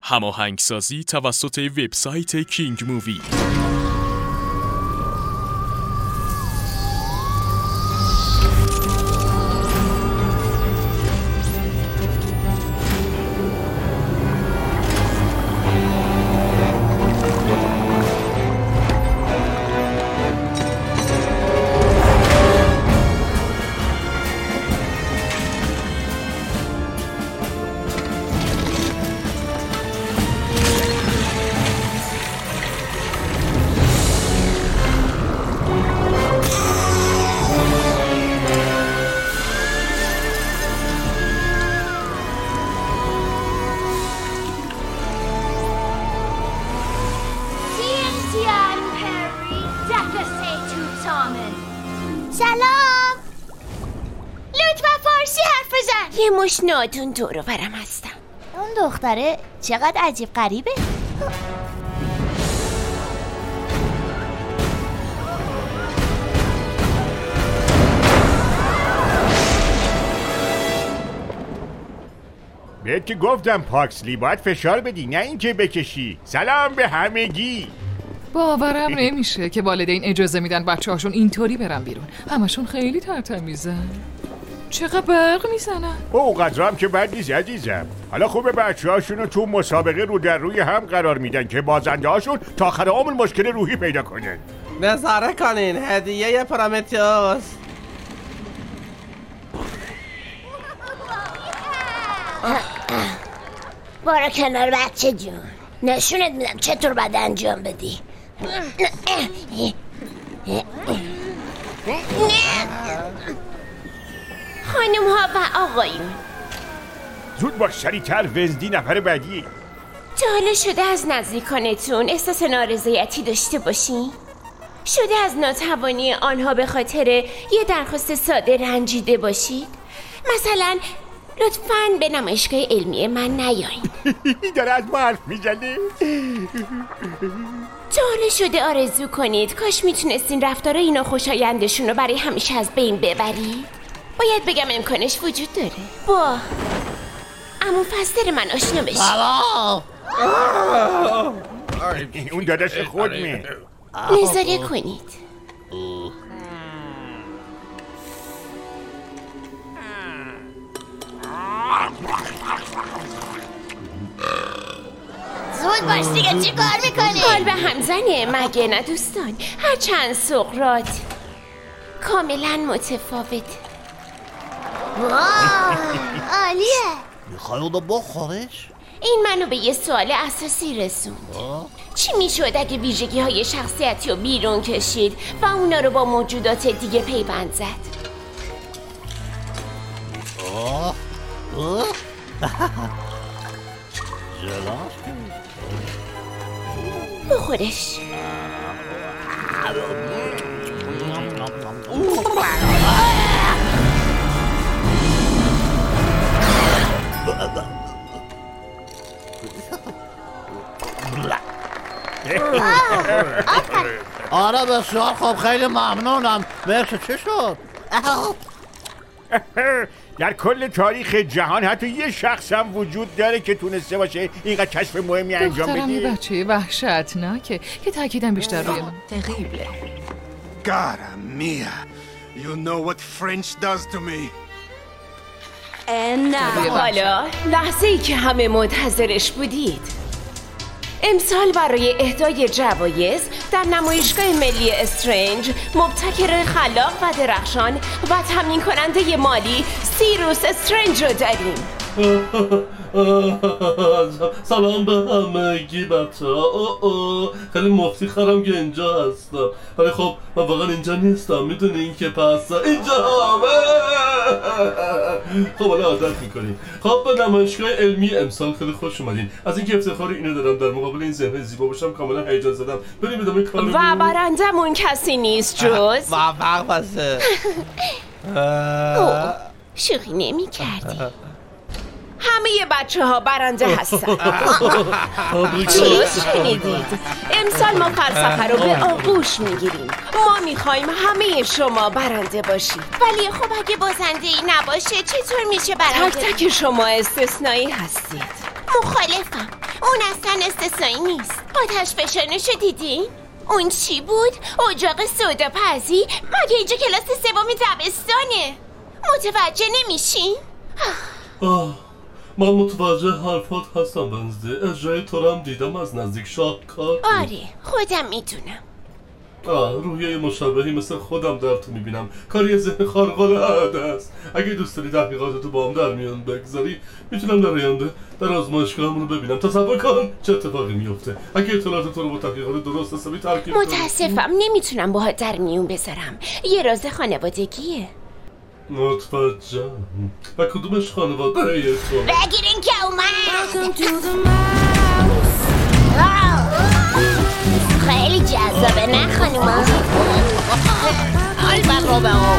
هماهنگسازی توسط وبسایت کینگ مووی. سلام. لطفا فارسی حرف بزن. یه مش نادون دور و برم هستم. اون دختره چقدر عجیب غریبه. بهت که گفتم پاکسلی باید فشار بدی نه اینکه بکشی. سلام به همگی. باورم نمیشه که والدین اجازه میدن بچه هاشون اینطوری برن بیرون. همشون خیلی ترتمیزن. چقدر برق میزنن. اونقدر هم که بد نیست عزیزم. حالا خوبه بچه هاشونو تو مسابقه رو در روی هم قرار میدن که بازنده هاشون تا آخر عمر مشکل روحی پیدا کنن. نظاره کنین هدیه پرومتئوس. برو کنار بچه جون، نشونت میدم چطور باید انجام بدی. خانم ها و آقایون، زود باش سریعتر، ونزدی نفر بعدی. تا حالا شده از نزدیکانتون احساس نارضایتی داشته باشین؟ شده از ناتوانی آنها به خاطر یه درخواست ساده رنجیده باشید؟ مثلا لطفاً به نمایشگاه علمی من نیاین. داره از ما حرف میزنه. تا حالا شده آرزو کنید کاش میتونستین رفتارای ناخوشایندشون رو برای همیشه از بین ببرید؟ باید بگم امکانش وجود داره. با عمو فستر من آشنا بشید. اون داداش خودمه. نظاره کنید. زود باش دیگه، چی کار میکنی؟ حال به همزنه مگه نه دوستان؟ هرچند سقراط کاملا متفاوت. عالیه. میخوای اونو بخورش؟ این منو به یه سوال اساسی رسوند. چی میشد اگه ویژگی های شخصیتی رو بیرون کشید و اونا رو با موجودات دیگه پیوند زد؟ بخورش. آره بسیار خوب، خیلی ممنونم. مرسی. چه شد؟ در کل تاریخ جهان حتی یه شخص هم وجود داره که تونسته باشه اینقدر کشف مهمی انجام بده. دخترم یه بچه وحشتناکه که تاکیدم بیشتر روی من. Terrible. Cara mia, you know what French does to me. حالا لحظه ای که همه منتظرش بودید. امسال برای اهدای جوایز در نمایشگاه ملی استرنج مبتکر خلاق و درخشان و تامین کننده مالی سیروس استرنج رو داریم. سلام به همگی بچه‌ها. خیلی مفتخرم که اینجا هستم، ولی خب من واقعا اینجا نیستم. میدونین که پس اینجا خب حالا عادت میکنین. خب به نمایشگاه علمی امسال خیلی خوش اومدین. از اینکه افتخار اینو دارم در مقابل این ذهن زیبا باشم کاملا هیجان زدم. بریم ادامه کارمون. و برندمون کسی نیست جز موفق باشه. شوخی نمی کردی. همه بچه ها برنده هستن. چیز شنیدید؟ امسال ما فلسفه رو به آغوش میگیریم. ما میخوایم همه شما برنده باشید. ولی خب اگه بازنده ای نباشه چطور میشه برنده؟ تک تک شما استثنایی هستید. مخالفم. اون اصلا استثنایی نیست. آتش فشانشو دیدین؟ اون چی بود؟ اجاق سودا پزی؟ مگه اینجا کلاس سوم دبستانه؟ متوجه نمیشین؟ من متوجه حرفات هستم بنزده. اجرای تو هم دیدم از نزدیک شاهکار. آره خودم میدونم. روحیه مشابهی مثل خودم در تو میبینم. کاری ذهن خارق العاده است. اگه دوست داری تحقیقاتتو با هم در میان بگذاری میتونم در آینده در آزمایشگاهمون رو ببینم. تصور کن چه اتفاقی میفته اگه اطلاعات تو رو با تحقیقات درست حسابی ترکیب کنی. متاسفم نمیتونم باهات در میون بذارم. یه راز خانوادگیه. متوجهم. و کدومش خانواده تو؟ بگیرین که اومد. خیلی جذابه نه خانوما؟ البته رومئو.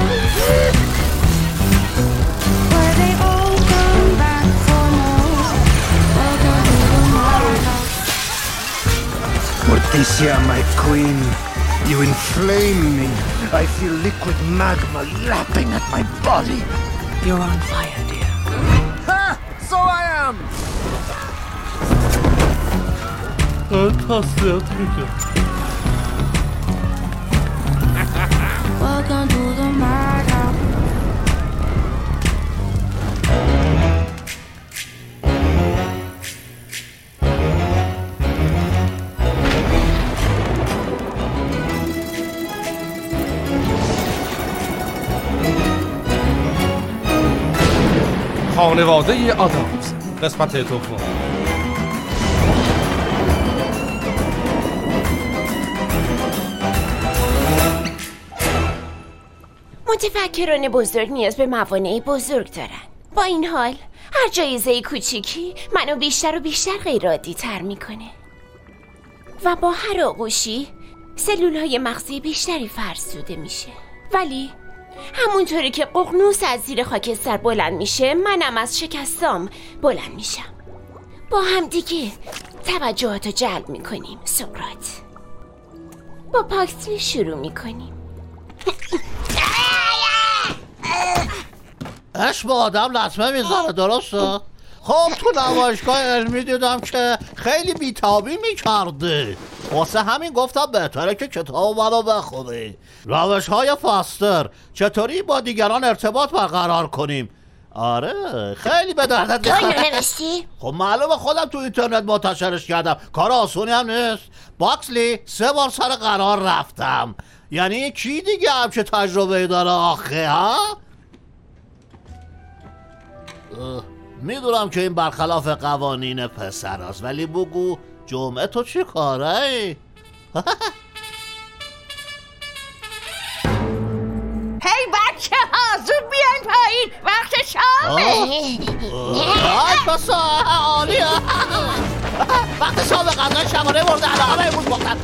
Morticia, my queen, you inflame me. I feel liquid magma lapping at my body. You're on fire, dear. Ha! So I am! تسلیت میکنم. Welcome to the madhouse. خانواده آدامز قسمت دوم. متفکران بزرگ نیاز به موانع بزرگ دارن. با این حال هر جایزه کوچیکی منو بیشتر و بیشتر غیرعادی تر میکنه و با هر آغوشی سلولهای مغزی بیشتری فرسوده میشه. ولی همونطوری که ققنوس از زیر خاکستر بلند میشه منم از شکستام بلند میشم. با هم دیگه توجهاتو جلب میکنیم. سقراط با پاکسلی شروع میکنیم. عشق به آدم لطمه میزنه درسته؟ خب تو نمایشگاه علمی دیدم که خیلی بیتابی میکرده، واسه همین گفتم بهتره که کتاب منو بخونی. روش های فاستر، چطوری با دیگران ارتباط برقرار کنیم. آره خیلی به دردت تو اینو نوشتی؟ خب معلومه خودم تو اینترنت منتشرش کردم، کار آسونی هم نیست. باکسلی 3 بار سر قرار رفتم. یعنی کی دیگه همچه تجربه داره آخه ها؟ میدونم که این برخلاف قوانین پسر هست، ولی بگو جمعه تو چی کاره ای؟ هی بچه ها زود بیاین پایین، وقت شامه. بسا عالیه. وقت شام غذای شبانه مورد علاقه امروز گفتن.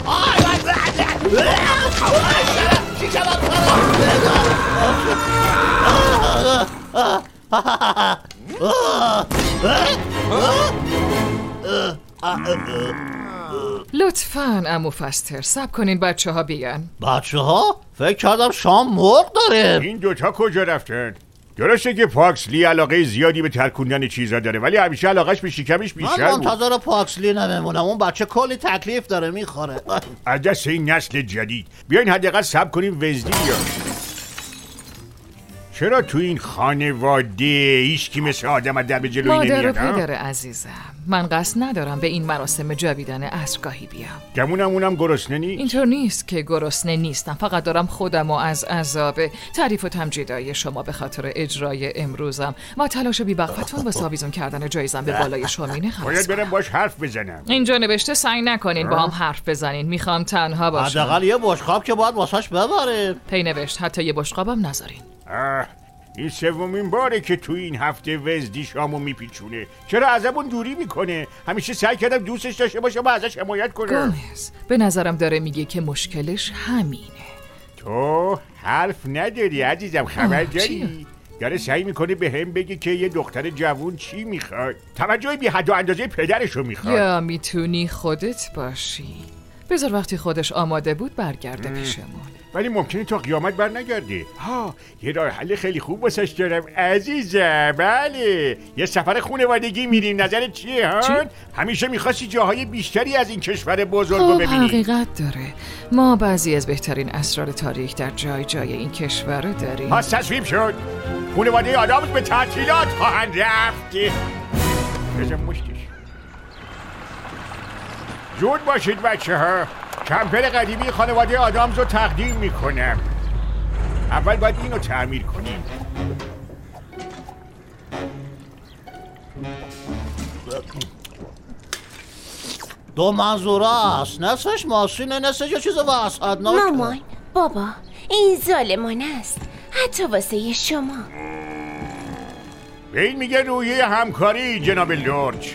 لطفاً عمو فستر صبر کنین بچه ها بیان. بچه ها؟ فکر کردم شام مرغ داره. این دوتا کجا رفتن؟ درسته که پاکسلی علاقه زیادی به ترکوندن چیزا داره، ولی همیشه علاقهش به شکمش بیشتر بود. من منتظر پاکسلی نمیمونم، اون بچه کلی تکلیف داره میخوره. از دست این نسل جدید. بیاین حداقل صبر کنیم وزدی بیاد. چرا تو این خانواده هیچکی مثل آدم در به جلوی نمیاد؟ مادر و پدر عزیزم، من قصد ندارم به این مراسم جاویدان عصرگاهی بیام. گمونم گرسنه نیست؟ اینطور نیست که گرسنه نیستم، فقط دارم خودم و از عذاب تعریف و تمجیدهای شما به خاطر اجرای امروزم و تلاش بی‌وقفتون واسه آویزون کردن جایزم به بالای شامینه خلاص. باید برم باش حرف بزنم. اینجا نوشته سعی نکنین با هم حرف بزنین، میخوام تنها باشم. حداقل یه بشقاب که باید واسش ببریم. پی نوشت حتی یه بشقابم نذارین. این سومین باره که تو این هفته وزدی شامو میپیچونه. چرا ازمون دوری میکنه؟ همیشه سعی کردم دوستش داشته باشم و ازش حمایت کنم. گومز به نظرم داره میگه که مشکلش همینه. تو حرف نداری عزیزم، خبر داری؟ داره سعی میکنه به هم بگه که یه دختر جوون چی میخواد. توجه بی حد و اندازه پدرشو میخواد. یا میتونی خودت باشی. بذار وقتی خودش آماده بود برگرده پیشمون. ولی ممکنه تا قیامت بر نگرده. یه راه حل خیلی خوب واسش دارم عزیزم. بله، یه سفر خانوادگی میریم. نظرت چیه ها؟ همیشه میخواستی جاهای بیشتری از این کشور بزرگ رو ببینی. حقیقت داره. ما بعضی از بهترین اسرار تاریخ در جای این کشور داریم. پس تصویب شد. خانواده آدامز به تعطیلات خواهند رفت. بزن مشتش. زود باشید بچه ها. کمپر قدیمی خانواده آدامز رو تقدیم میکنم. اول باید اینو تعمیر کنیم. دو منظوره است. نصفش ماشینه، نصفش یه چیز وحشتناکه. مامان، بابا، این ظالمانه است. حتی واسه شما. این میگه رویه همکاری جناب لورج.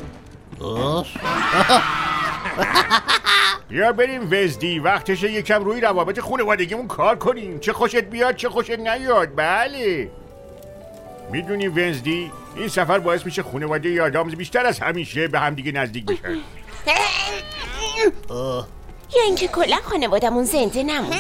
یا بریم وزدی. وقتشه یکم روی روابط خانوادگیمون کار کنیم. چه خوشت بیاد چه خوشت نیاد. بله میدونی وزدی این سفر باعث میشه خانواده آدامز بیشتر از همیشه به همدیگه نزدیک بشن. یا اینکه کلا خانوادمون زنده نمونه.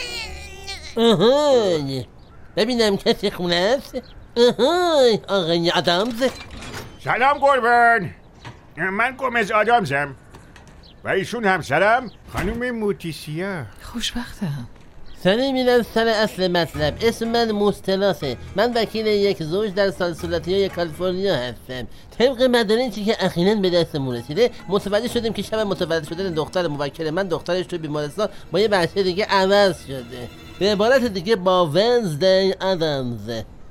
ببینم کسی خونه است. آقای آدامز. سلام قربان. من گومز آدامزم و ایشون همسرم خانم موتیسیا. خوشبختم. سری میرم سر اصل مطلب. اسم من مستلاسه. من وکیل یک زوج در سالسولاتیای کالیفرنیا هستم. طبق مدارکی که اخیراً به دستمون رسیده متوجه شدیم که شب متولد شدن دختر موکل من دخترش تو بیمارستان با یه بچه دیگه عوض شده. به عبارت دیگه با ونزدی آدامز.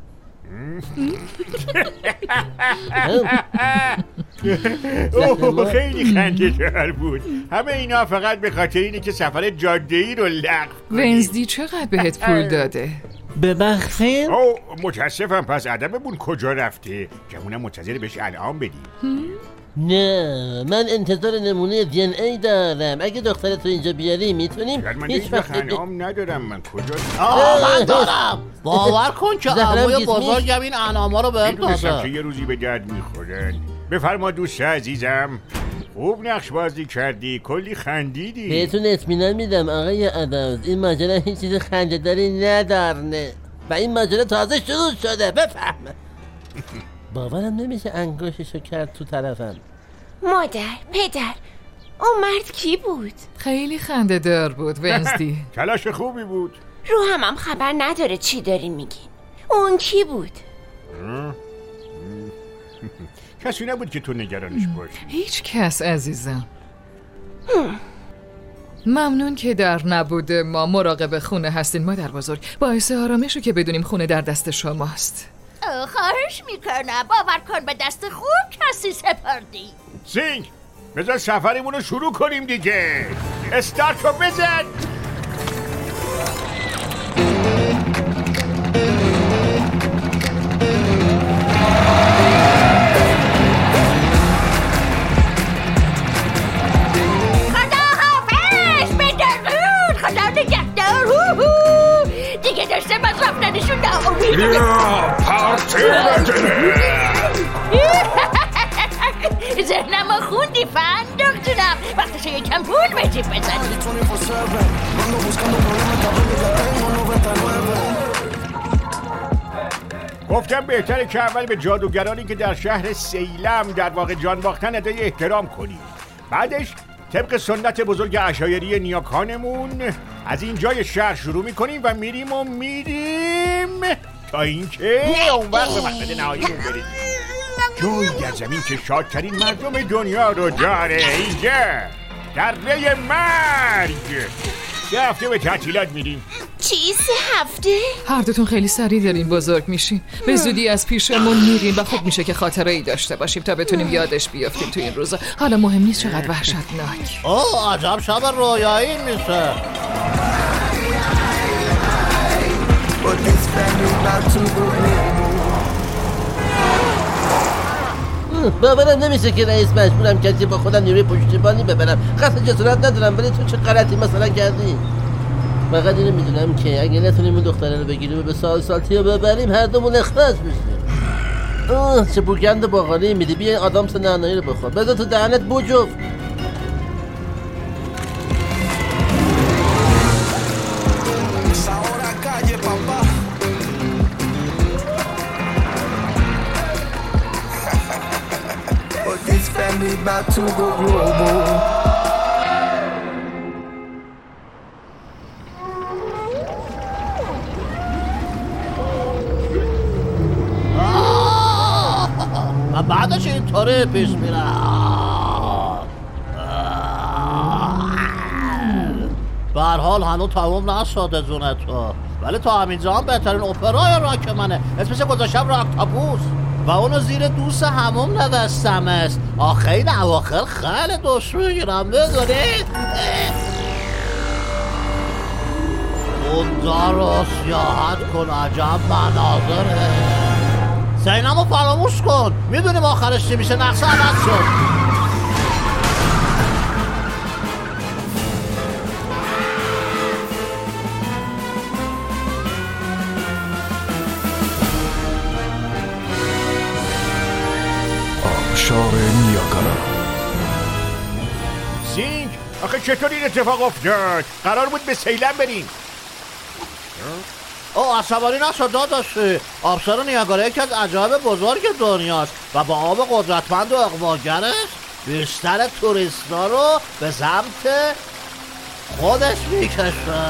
خیلی خنده‌دار بود. همه اینا فقط به خاطر اینه که سفر جاده‌ای رو لغو کنی. ونزدی چقدر بهت پول داده؟ ببخشید؟ متاسفم. پس ادبمون کجا رفته؟ جمونم منتظر بهش انعام بدی. نه، من انتظار نمونه دی ان ای دارم. اگه دخترت رو اینجا بیاری میتونیم. من هیچ وقت انعام ندارم. من کجا؟ من دارم. باور کن که عموی بزرگم این انعاما رو بهم داده. که یه روزی به درد میخورن. بفرما دوست عزیزم. خوب نقش بازی کردی. کلی خندیدی. بهتون اطمینان میدم آقای آدامز این ماجرا هیچ چیز خنده‌داری ندارne و این ماجرا تازه شروع شده. بفهم. باورم نمیشه انگشتشو کرد تو طرفم. مادر، پدر، اون مرد کی بود؟ خیلی خنده دار بود ونزدی. کلاش خوبی بود. رو هم خبر نداره چی دارین میگین. اون کی بود؟ کسی نبود که تو نگرانش باشی. هیچ کس عزیزم. ممنون که در نبود ما مراقب خونه هستین مادر بزرگ. باعث آرامشه که بدونیم خونه در دست شماست. خواهش میکنم باور کن به دست خوب کسی سپردی. سینگ بذار سفرمون رو شروع کنیم دیگه. استارت رو بزن. دیگه داشتم از رفتنشون ناامید. یا پارتی بده. ذهنم رو خوندی فن دکترم. وقتشه یکم پول به جیب بزنی. گفتم بهتره که اول به جادوگرانی که در شهر سیلم در واقع جان باختن ادای احترام کنیم. بعدش طبق سنت بزرگ عشایری نیاکانمون از این جای شهر شروع میکنیم و میریم تا اینکه اون وقت به مقصد نهاییمون برسیم. جایی در زمین که شادترین مردم دنیا رو داره. اینجا دره مرگ. 3 هفته به تعطیلات میریم. چی 3 هفته؟ هر دوتون خیلی سریع دارین بزرگ میشین. به زودی از پیشمون میرین و خوب میشه که خاطره ای داشته باشیم تا بتونیم یادش بیافتیم تو این روزا. حالا مهم نیست چقدر وحشتناک. عجب شب رویایی میشه. باورم نمیشه که رئیس مجبورم کسی با خودم نیروی پشتیبانی ببرم. قصد جسارت ندارم ولی تو چه غلطی مثلا کردی؟ فقط اینو میدونم که اگه نتونیم اون دختره رو بگیریم و به سالتیو ببریم هر دومون اخراج میشیم. چه بوگند باقالی میدی. بیا آدامس نعنایی رو بخور. بذار تو دهنت بوجفت. back to the global. و بعدش اینطوری پیش میرم. به هر حال هنوز تموم نشده جون تو، ولی تا همینجا هم بهترین اپرای راک منه. اسمش گذاشتم راکتاپوس و اونو زیر دوست هموم نوشتم است. آخه این اواخر خیلی دوش میگیرم بدونید. اون دار رو سیاحت کن، عجب مناظره. سینمو فراموش کن، میدونیم آخرش چی میشه. نقشه عوض شد. آبشار نیاگارا. زینگ، آخه چطور این اتفاق افتاد؟ قرار بود به سیلم بریم. عصبانی نشد داداشی. آبشار نیاگارا یکی از عجایب بزرگ دنیاست و با آب قدرتمند و اقواگرش بیشتر توریستا رو به سمت خودش میکشه.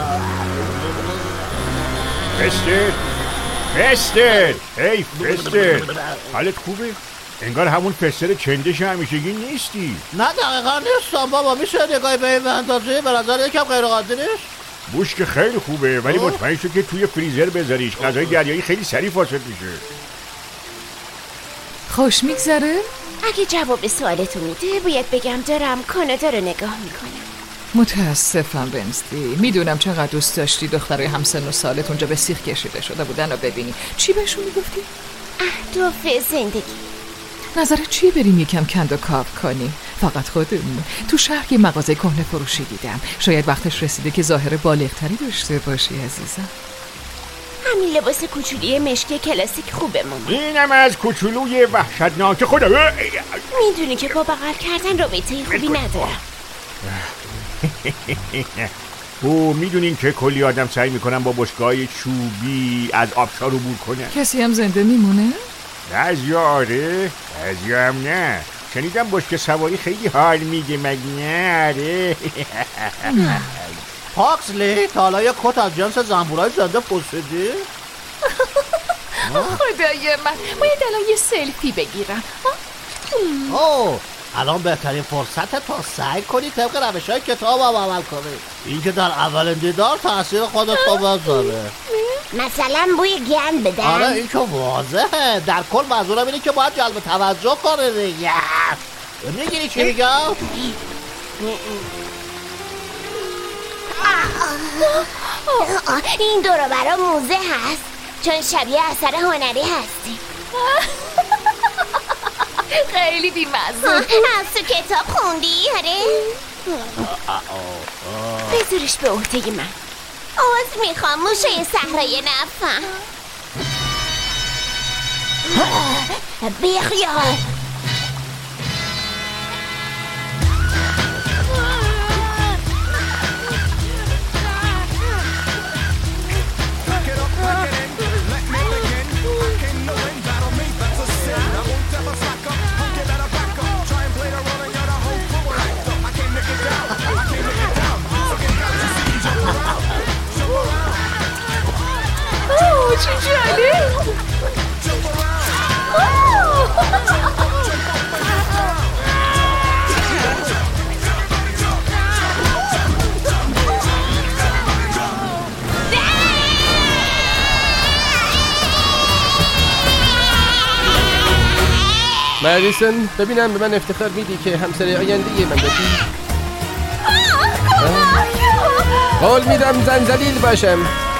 فستر هی فستر، حالت خوبه؟ انگار همون فستر چندش همیشگی نیستی. نه دقیقا نیستم بابا. میشه نگاهی به این بندازی؟ به نظر یکم غیر عادی نیست؟ بوش که خیلی خوبه، ولی مطمئن شو که توی فریزر بذاریش. غذای دریایی خیلی سریع فاسد میشه. خوش میگذره؟ اگه جواب سوالتو میده باید بگم دارم کانادا رو نگاه میکنم. متاسفم ونزدی. میدونم چقدر دوست داشتی دخترای همسن و سالت اونجا به سیخ کشیده شده بودن و ببینی. چی بهشون میگفتی؟ اهداف زندگی. نظرت چیه بریم یکم کند و کاو کنی؟ فقط خودمون. تو شهر یه مغازه کهنه فروشی دیدم. شاید وقتش رسیده که ظاهر بالغتری داشته باشی عزیزم. همین لباس کوچولی مشکی کلاسیک خوبه مامان. اینم از کوچولوی وحشتناک خدا. میدونی که با بغل کردن رابطه خوبی ندارم. میدونین که کلی آدم سعی میکنن با بشکه‌های چوبی از آبشار عبور کنن. کسی هم زنده میمونه؟ بعضیا آره، بعضیا هم نه. شنیدم بشکه سواری خیلی حال میده مگه نه؟ آره. پاکسلی تا حالا یه کت از جنس زنبورای زنده پوشیدی؟ خدای من، باید الان یه سلفی بگیرم. الان بهترین فرصت تا سعی کنی طبق روش‌های کتاب هم عمل کنی. این که در اولین دیدار تاثیر خودت رو بذاره. مثلا بوی گند بدن. آره این که واضحه. در کل منظورم اینه که باید جلب توجه کنه دیگه. میگیری چی میگم؟ این دور و برا موزه هست، چون شبیه اثر هنری هستی. خیلی بی‌مزه. از تو کتاب خوندی؟ آره. بذارش به عهده من. عذر میخوام موشه صحرای نفهم. بیخیال. چه جالب. مریسن ببینم به من افتخار میدی که همسر آینده من باشی؟ قول میدم زنجلیل باشم.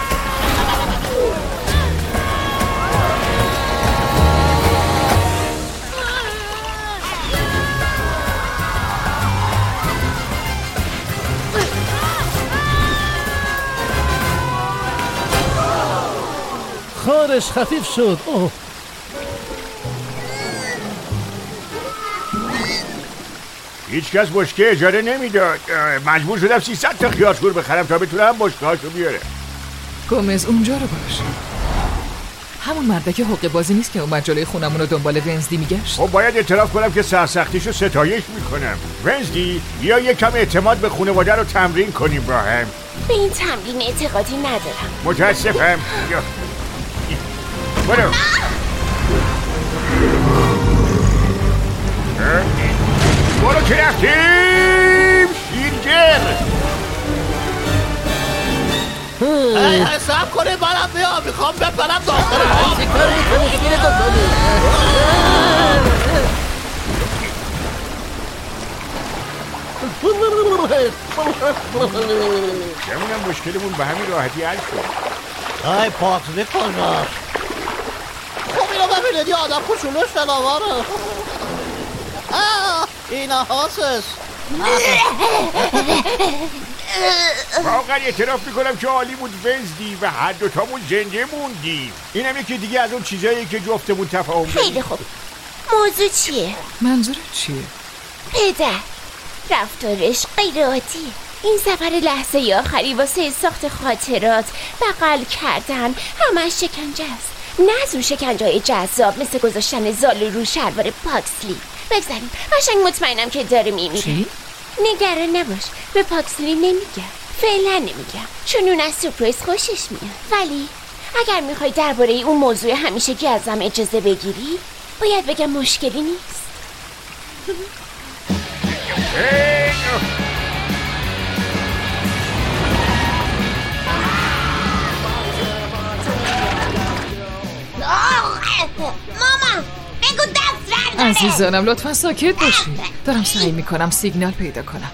خارش خفیف شد. هیچ کس بشکه اجاره نمیداد. مجبور شدم 300 تا خیارشور بخرم تا بتونم بشکه‌هاشو بیاره. گومز اونجا رو باش. همون مردک حقه بازی نیست که اومد جلوی خونمون رو دنبال ونزدی میگشت؟ خب باید اعتراف کنم که سرسختیشو ستایش میکنم. ونزدی بیا یکم اعتماد به خانواده رو تمرین کنیم با هم. به این تمرین اعتقادی ندارم. متاسفم. برو. برو که رفتیم شیرگر. حساب کنه منم بیا، میخوام بپرم داخل آب. چیکار میکنی شیر داخلی؟ همونم مشکلمون به همین راحتی حل شد. ای پاکزی کجاست؟ خب اینو ببینید یه آدم خوشونش شنواره. اینا هاستش. واقعا اعتراف میکنم که عالی بود ونزدی و هر دوتامون زنده موندیم. اینم یکی دیگه از اون چیزایی که جفتمون تفاهم داریم. خیلی خوب. موضوع چیه؟ منظورت چیه؟ پدر رفتارش غیر عادیه. این سفر لحظه آخری واسه ساخت خاطرات، بغل کردن، همش شکنجه است. نه از اون شکنجه‌های جذاب مثل گذاشتن زالو رو شلوار پاکسلی. بگذاریم. قشنگ مطمئنم که داره میمیره. چی؟ نگران نباش، به پاکسلی نمیگم، فعلا نمیگم، چون اون از سورپرایز خوشش میاد. ولی اگر میخوای درباره اون موضوع همیشگی ازم اجازه بگیری، باید بگم مشکلی نیست. ماما بگو دست برداره. عزیزانم لطفا ساکت باشید. دارم سعی میکنم سیگنال پیدا کنم.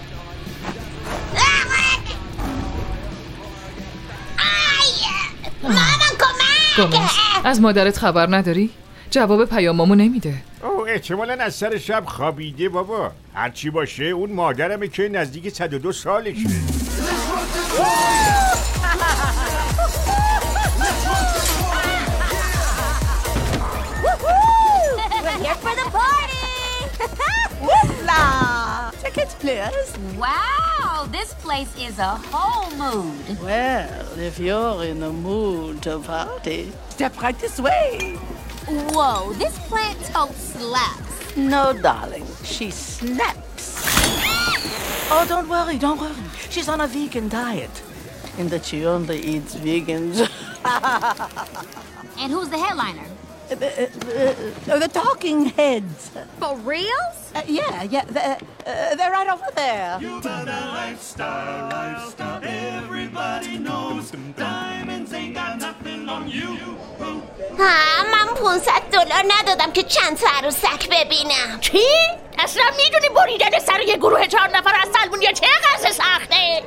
مامان کمک. گمز از مادرت خبر نداری؟ جواب پیامامو نمیده. اوه احتمالاً از سر شب خوابیده بابا. هرچی باشه اون مادرمه که نزدیک 102 سالشه. We're here for the party. Whoopla! Tickets, please. Wow, this place is a whole mood. Well, if you're in the mood to party, step right this way. Whoa, this plant tote slaps. No, darling, she snaps. Oh, don't worry. She's on a vegan diet, in that she only eats vegans. And who's the headliner? The talking heads. For reals? Yeah, they're right over there. You got a lifestyle, everybody knows. Diamonds ain't got nothing on you. من $500 ندادم که چند تا عروسک ببینم. چی؟ اصلا میدونی بریدن سر یه گروه 4 نفر از سلمونیا چقدر سخته؟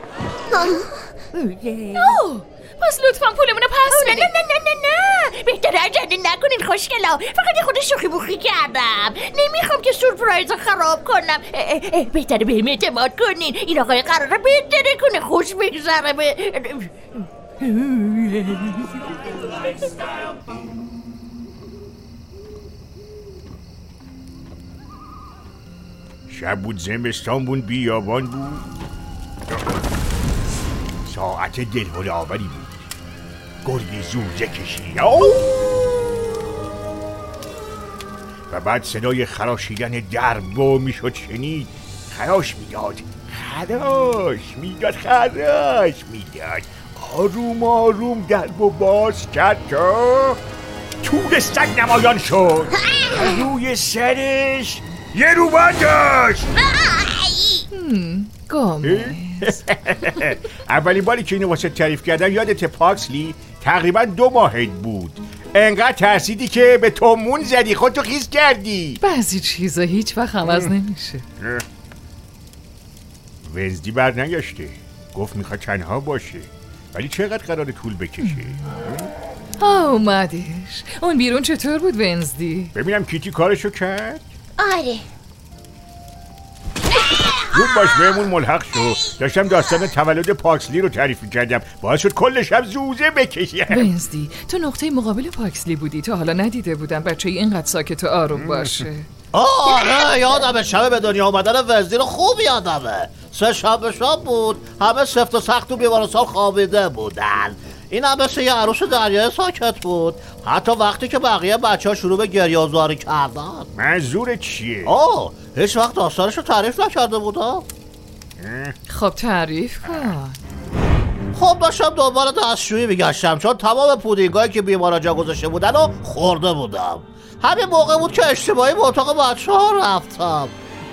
پس لطفا پولمونو پس بده. نه بهتره عجله نکنین خوشگلا. فقط یه خود شوخی بوخی کردم. نمیخوام که سورپرایز رو خراب کنم. بهتره بهم اعتماد کنین. این آقای قراره بهتره کنه خوش بگذره. شب بود، زمستان بود، بیابان بود، ساعت دلهره آوری بود. گرگ زوزه کشید و بعد صدای خراشیدن درب میشد شنید. خراش میداد. آروم آروم درب باز کرد تا طول سگ نمایان شد. روی سرش یه روبان داشت. گمز اولین باری که اینو واسه تعریف کردن یادت پاکسلی؟ تقریبا 2 ماهت بود. انقدر ترسیدی که به تومون زدی، خودتو خیس کردی. بعضی چیزا هیچ وقت عوض نمیشه. ونزدی بر نگشته، گفت میخواد تنها باشه. ولی چقدر قراره طول بکشه؟ اومدش. اون بیرون چطور بود ونزدی؟ ببینم کیتی کارشو کرد؟ آره. زود باش بهمون ملحق شو. داشتم داستان تولد پاکسلی رو تعریف کردم، باعث شد کل شب زوزه بکشیم. ونزدی تو نقطه مقابل پاکسلی بودی. تا حالا ندیده بودم بچه اینقدر ساکت و آروم باشه. آره یادمه شب به دنیا آمدن ونزدی رو خوب یادمه. 3 شب بود، همه سفت و سخت و بیمارستان خوابیده بودن. این هم مثل یه عروس دریای ساکت بود. حتی وقتی که بقیه بچه ها شروع به گریه و زاری کردن. منظور چیه؟ هیچ وقت داستانشو تعریف نکرده بودم. خب تعریف کن. خب داشتم دنبال دستشویی میگشتم چون تمام پودینگایی که بیمارا جا گذاشته بودن رو خورده بودم. همین موقع بود که اشتباهی به اتاق بچه ها رفتم.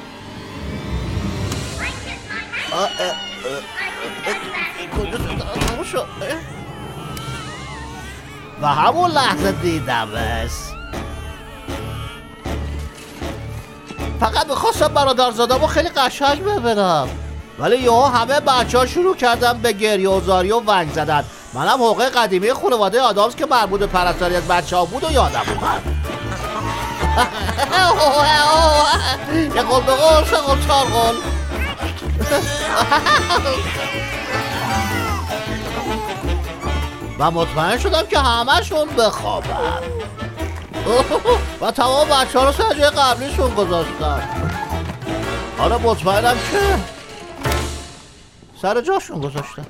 و همون لحظه دیدمش. فقط میخواستم برادرزادمو خیلی قشنگ ببینم، ولی یهو همه بچه ها شروع کردن به گریه و زاری و ونگ زدن. منم حقوق قدیمی خانواده آدامس که مربوط به پرستاری از بچه ها بود و یادم اومد. یه قول به قول، سه قول، چار قول. و مطمئن شدم که همه‌شون بخوابن و تمام بچه ها رو سر جای قبلیشون گذاشتن. حالا مطمئنم که سر جاشون گذاشتن.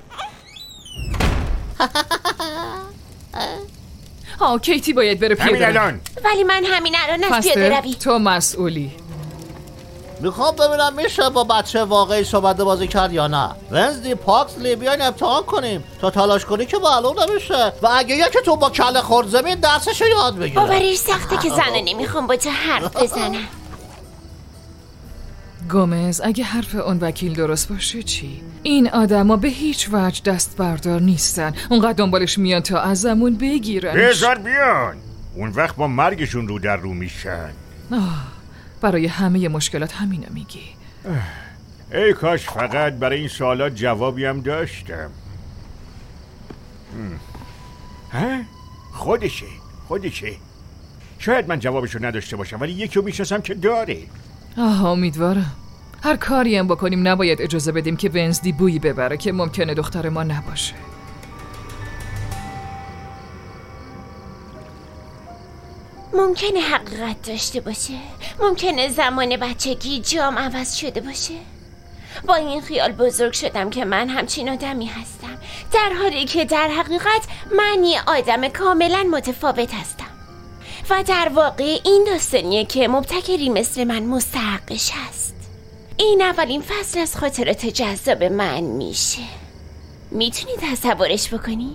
کیتی باید بره پیاده روی. ولی من همین الان از پیاده روی. تو مسئولی. میخوام ببینم میشه با بچه واقعی صحبت بازی کرد یا نه. ونزدی، پاکسلی، بیاین امتحان کنیم. تا تلاش کنی که معلوم نمیشه. و اگه یکی تو با کله خورد زمین درسشو یاد بگیره. باورش سخته که زنه نمیخوام با تو حرف بزنم. گومز، اگه حرف اون وکیل درست باشه چی؟ این آدما به هیچ وجه دست بردار نیستن. اونقدر دنبالش میان تا ازمون بگیرن. بذار بیان. اون وقت با مرگشون رو در رو میشن. برای همه مشکلات همینو میگی. ای کاش فقط برای این سوالات جوابی هم داشتم. خودشه. شاید من جوابشو نداشته باشم ولی یکی رو میشناسم که داره. امیدوارم. هر کاری هم بکنیم نباید اجازه بدیم که ونزدی بویی ببره که ممکنه دختر ما نباشه. ممکنه حقیقت داشته باشه. ممکنه زمان بچگی جام عوض شده باشه. با این خیال بزرگ شدم که من همچین آدمی هستم، در حالی که در حقیقت من یه آدم کاملا متفاوت هستم. و در واقع این داستانیه که مبتکری مثل من مستحقش هست. این اولین فصل از خاطرات جذاب من میشه. میتونی تصورش بکنی؟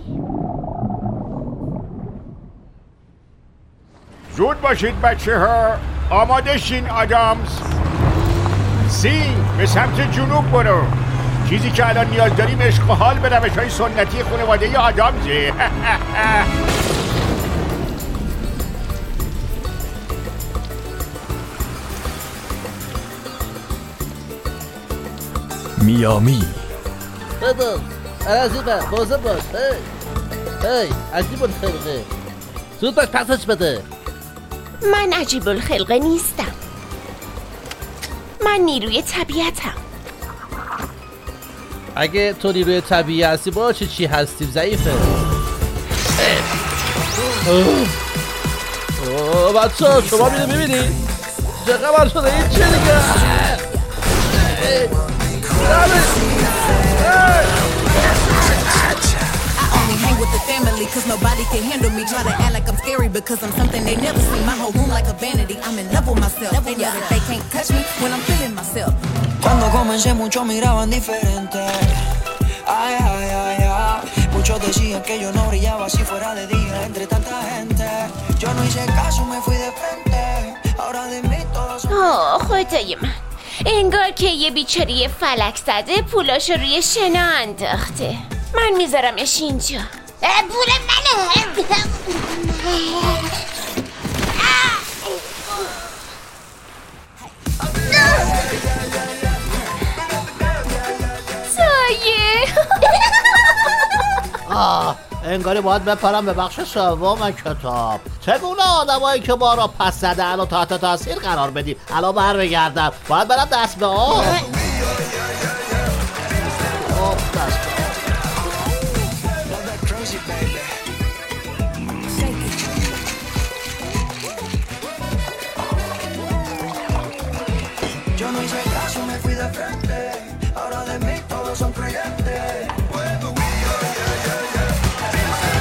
زود باشید بچه ها. آماده شین آدامز. سین به سمت جنوب برو. چیزی که الان نیاز داریم عشق و حال به روش‌های سنتی خانواده آدامزه. میامی. بدون عزیزم بازم باش. هی عجیب الخلقه. زود باش پسش بده. من عجیب الخلقه نیستم. من نیروی طبیعتم. اگه تو نیروی طبیعی هستی با چی هستیم ضعیفه. بچه ها شما میبینی؟ چه خبر شده این چه دیگه؟ Family, cause nobody can handle me. Try to act like I'm scary because I'm something they never see. My whole room like a vanity. I'm in love with myself. They know that they can't touch me when I'm feeling myself. Cuando comencé muchos miraban diferente. Ay, ay, ay, ay. Muchos decían que yo no brillaba si fuera de día entre tanta gente. Yo no hice caso, me fui de frente. Ahora de mí todos son... خدای من، انگار که یه بیچاره فلک زده پولاشو روی شنا انداخته. من میذارمش اینجا. پول منه. سایه. انگاری باید بپرم به بخش سوم کتاب. چگونه آدمایی که ما را پس زدن و تحت تاثیر قرار بدیم. الان برمیگردم. باید برم دست به آب. Yo no hice caso, me fui de frente. Ahora de mí todos son creyentes.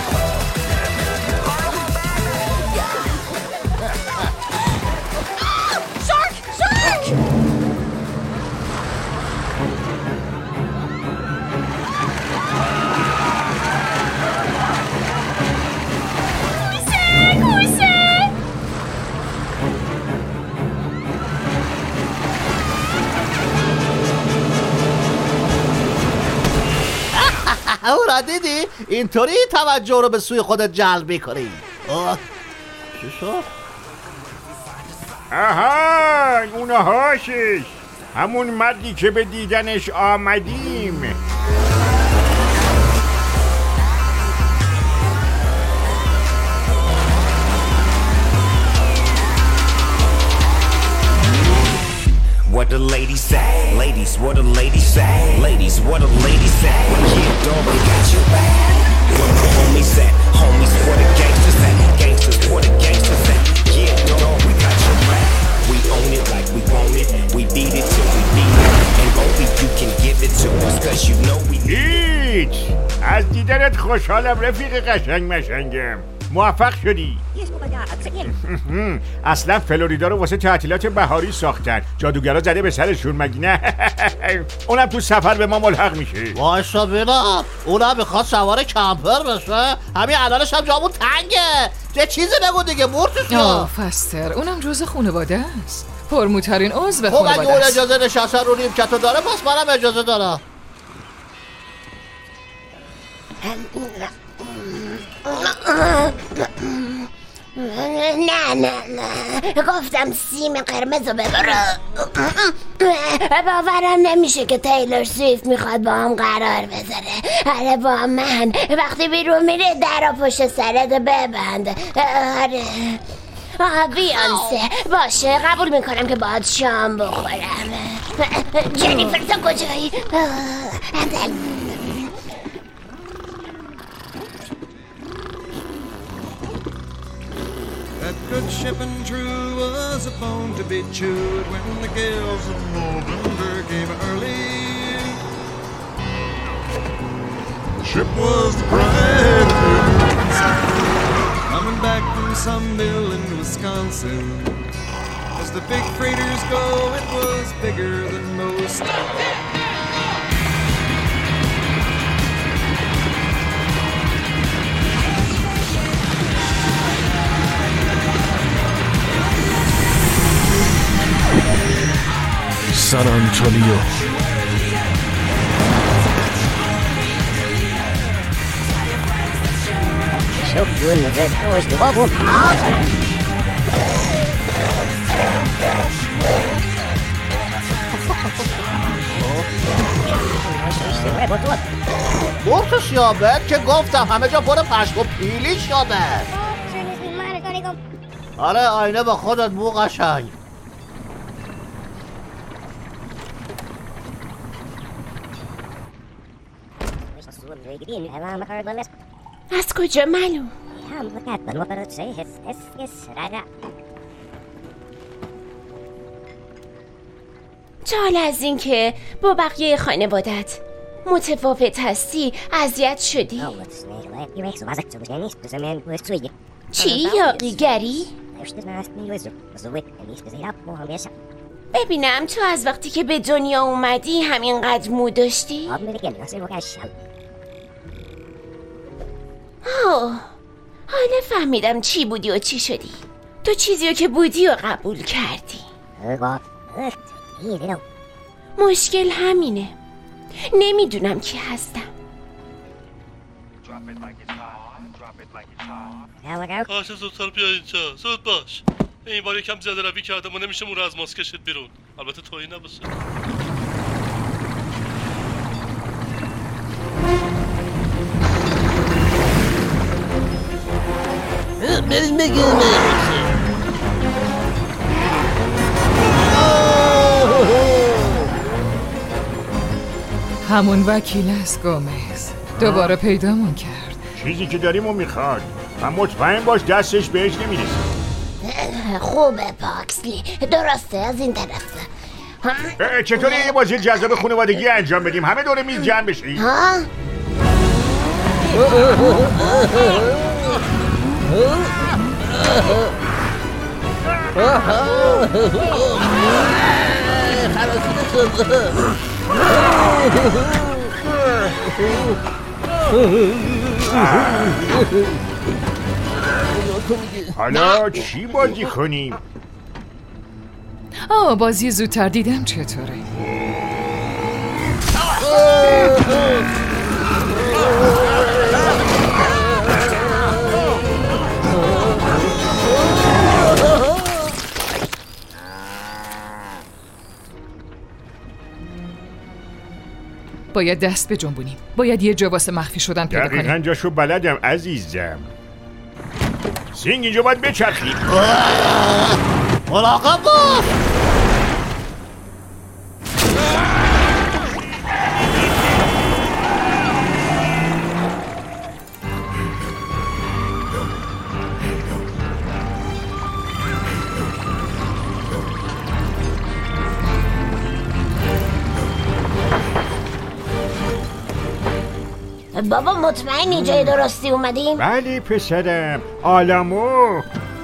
کوسه. او را دیدی؟ اینطوری توجه رو به سوی خودت جلب میکنی. چی شد؟ آها اونهاشش، همون مردی که به دیدنش آمدیم. What the ladies say, ladies, what the ladies say, ladies, what the ladies say. Yeah, dog, we got your back. What the homies say, homies, what the gangsters say, gangsters, what the gangsters say. Yeah, dog, we got your back. We own it like we want it, we beat it till we beat it, and only you can give it to us, cause you know we need it. از دیدنت خوشحالم رفیق قشنگ مشنگم. موفق شدی. اصلا فلوریدا رو واسه تعطیلات بهاری ساختن. جادوگرا زده به سرشون مگه نه؟ اونم تو سفر به ما ملحق میشه. وایسا ببینم، اونم میخواد سوار کمپر بشه. همین الانش هم جامون تنگه. چه چیزی بگو دیگه مورتوس. فستر اونم جزء خانواده است. پرموترین عضو خب خانواده اگه اون است. اجازه نشستن رو نیمکتو داره پس منم اجازه دارم. نه گفتم سیم قرمز رو ببرم. باورم نمیشه که تیلور سویفت میخواد با هم قرار بذاره. آره با من وقتی بیرون میره در پشت سرت ببند. آره بیانسه باشه قبول میکنم که باید شام بخورم. جنیفر تو کجایی؟ That good ship and true was a bone to be chewed when the gales of November came early. The ship was the pride of the coming back from some mill in Wisconsin. As the big freighters go, it was bigger than most. San Antonio. So good that was the bubble. مورتوس یابد که گفتم همه جا پر پشم و پیلی شده. آره آینه با خودت مو قشنگ. از کجا معلوم؟ چه حال از این که با بقیه خانوادت متفاوت هستی اذیت شدی؟ چی یاقیگری؟ ببینم تو از وقتی که به دنیا اومدی همینقدر مو داشتی؟ حالا فهمیدم چی بودی و چی شدی. تو چیزی رو که بودی و قبول کردی. مشکل همینه. نمیدونم کی هستم. باشه زودتر بیا اینجا. زود باش. این بار یکم زیاده روی کردم و نمیشه مو رو از ماسک کشید بیرون. البته تویی نباشه. بریم بگیریم. همون وکیل است گومز. دوباره پیدامون کرد. چیزی که داریم و میخواد و مطمئن باش دستش بهش نمیرسه. خوبه پاکسلی، درسته از این طرفه. چطوری یه بازی جذاب خانوادگی انجام بدیم؟ همه دور میز جمع بشیم. ها؟ کن دیگه. حالا چی بازی کنیم؟ بازی زودتر دیدم چطوره؟ باید دست بجنبونیم. باید یه جا واسه مخفی شدن پیدا کنیم. دقیقاً جاشو بلدم عزیزم. سینگ اینجا باید بچرخی. مراقب باش. بابا مطمئنی جای درستی اومدیم؟ بله پسرم. آلامو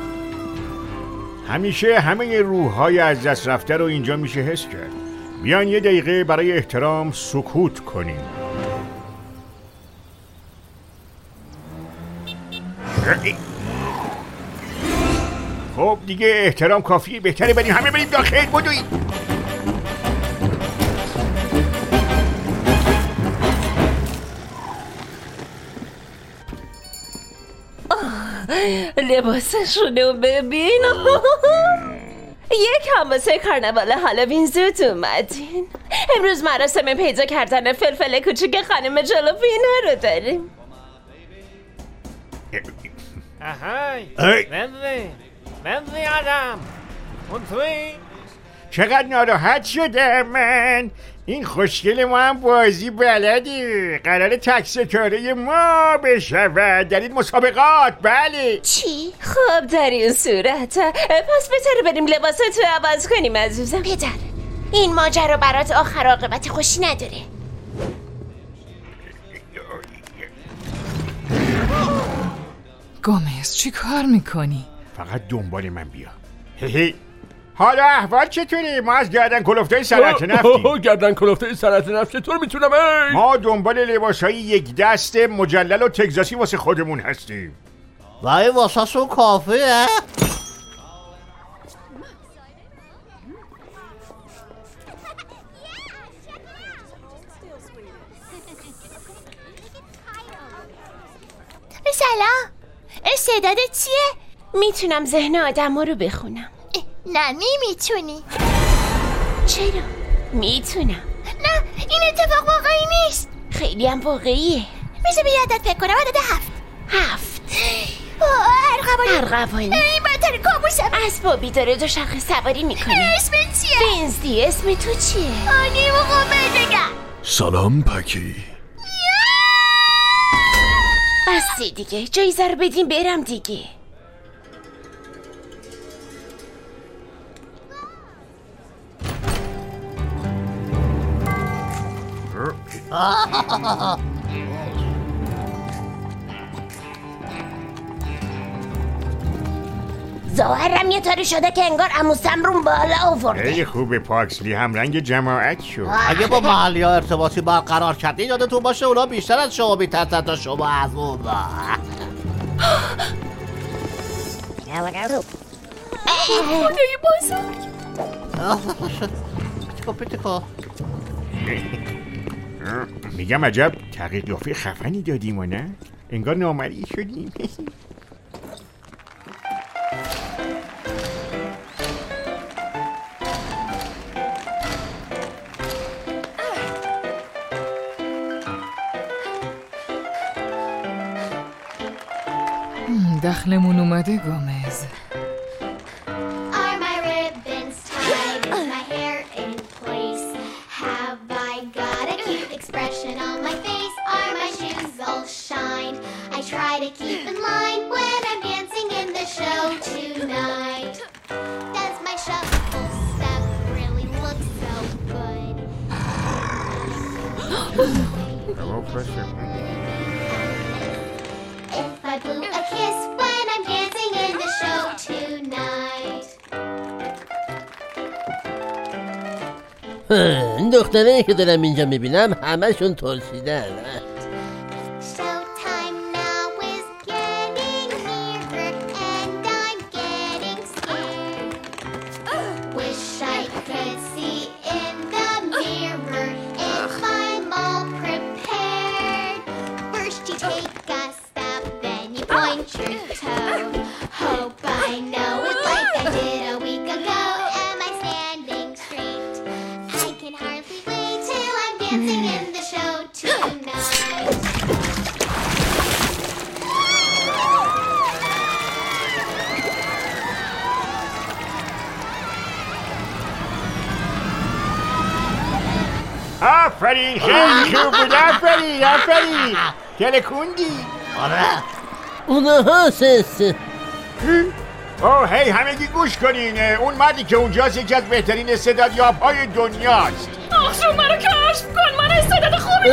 همیشه همه روح‌های از دست رفته رو اینجا میشه حس کرد. بیان یه دقیقه برای احترام سکوت کنیم. خب دیگه احترام کافیه. بهتره بریم همه بریم داخل. بدوید. لباسشونو ببین. یکم واسه کارناوال هالووین زود اومدین. امروز مراسم پیدا کردن فلفل کوچیک خانم جلوفینا رو داریم. آهای منزلی آدم اون توی؟ چقدر ناراحت شدم من. این خوشگل ما هم بازی بلدی. قراره تک ستاره ما بشود در این مسابقات. بله. چی؟ خب در این صورت پس بهتره بریم لباساتو عوض کنیم عزیزم. پدر این ماجرا برات آخر عاقبت خوشی نداره. گومز چی کار میکنی؟ فقط دنبال من بیا. حالا احوال چطوری؟ ما از گردن کلفتای صنعت نفتیم. گردن کلفتای صنعت نفت چطور میتونم؟ ما دنبال لباسهای یک دست مجلل و تگزاسی واسه خودمون هستیم. وای واسه سون کافیه. سلام. استعدادت چیه؟ میتونم ذهن آدم ها رو بخونم. نه نمیتونی. چرا؟ میتونم. نه این اتفاق واقعی نیست. خیلی هم واقعیه. میشه به یادت فکر کنم. عدد 7. ارغوانی. این بدتر کابوسم. اسبابی داره دو شاخه سواری میکنه. اسم چیه؟ ونزدی. اسم تو چیه؟ نمیخوام بگم. سلام پکی. بسته دیگه. جایزه رو بدیم برم دیگه. ظاهرم یه طوری شده که انگار عموسم رو بالا آورده. خیلی خوبه پاکسلی. هم رنگ جماعت شد. اگه با محلی ها ارتباطی برقرار کردین یادتون باشه اونا بیشتر از شما میترسن تا شما از اونا. خدای بزرگ. پیتیکو میگم عجب تغییر قیافه خفنی دادیم و نه؟ انگار نامرئی شدیم. دخلمون اومده گومز. این دختره که دارم اینجا میبینم همشون ترسیدن. آفرین خیلی خوب بود. آفرین تلکوندی. آره اونها سست. اوه هی همگی گوش کنین. اون مردی که اونجاست یکی از بهترین استعدادیاب‌های دنیاست. آخشون منو کشف کن، من استعداد خوبی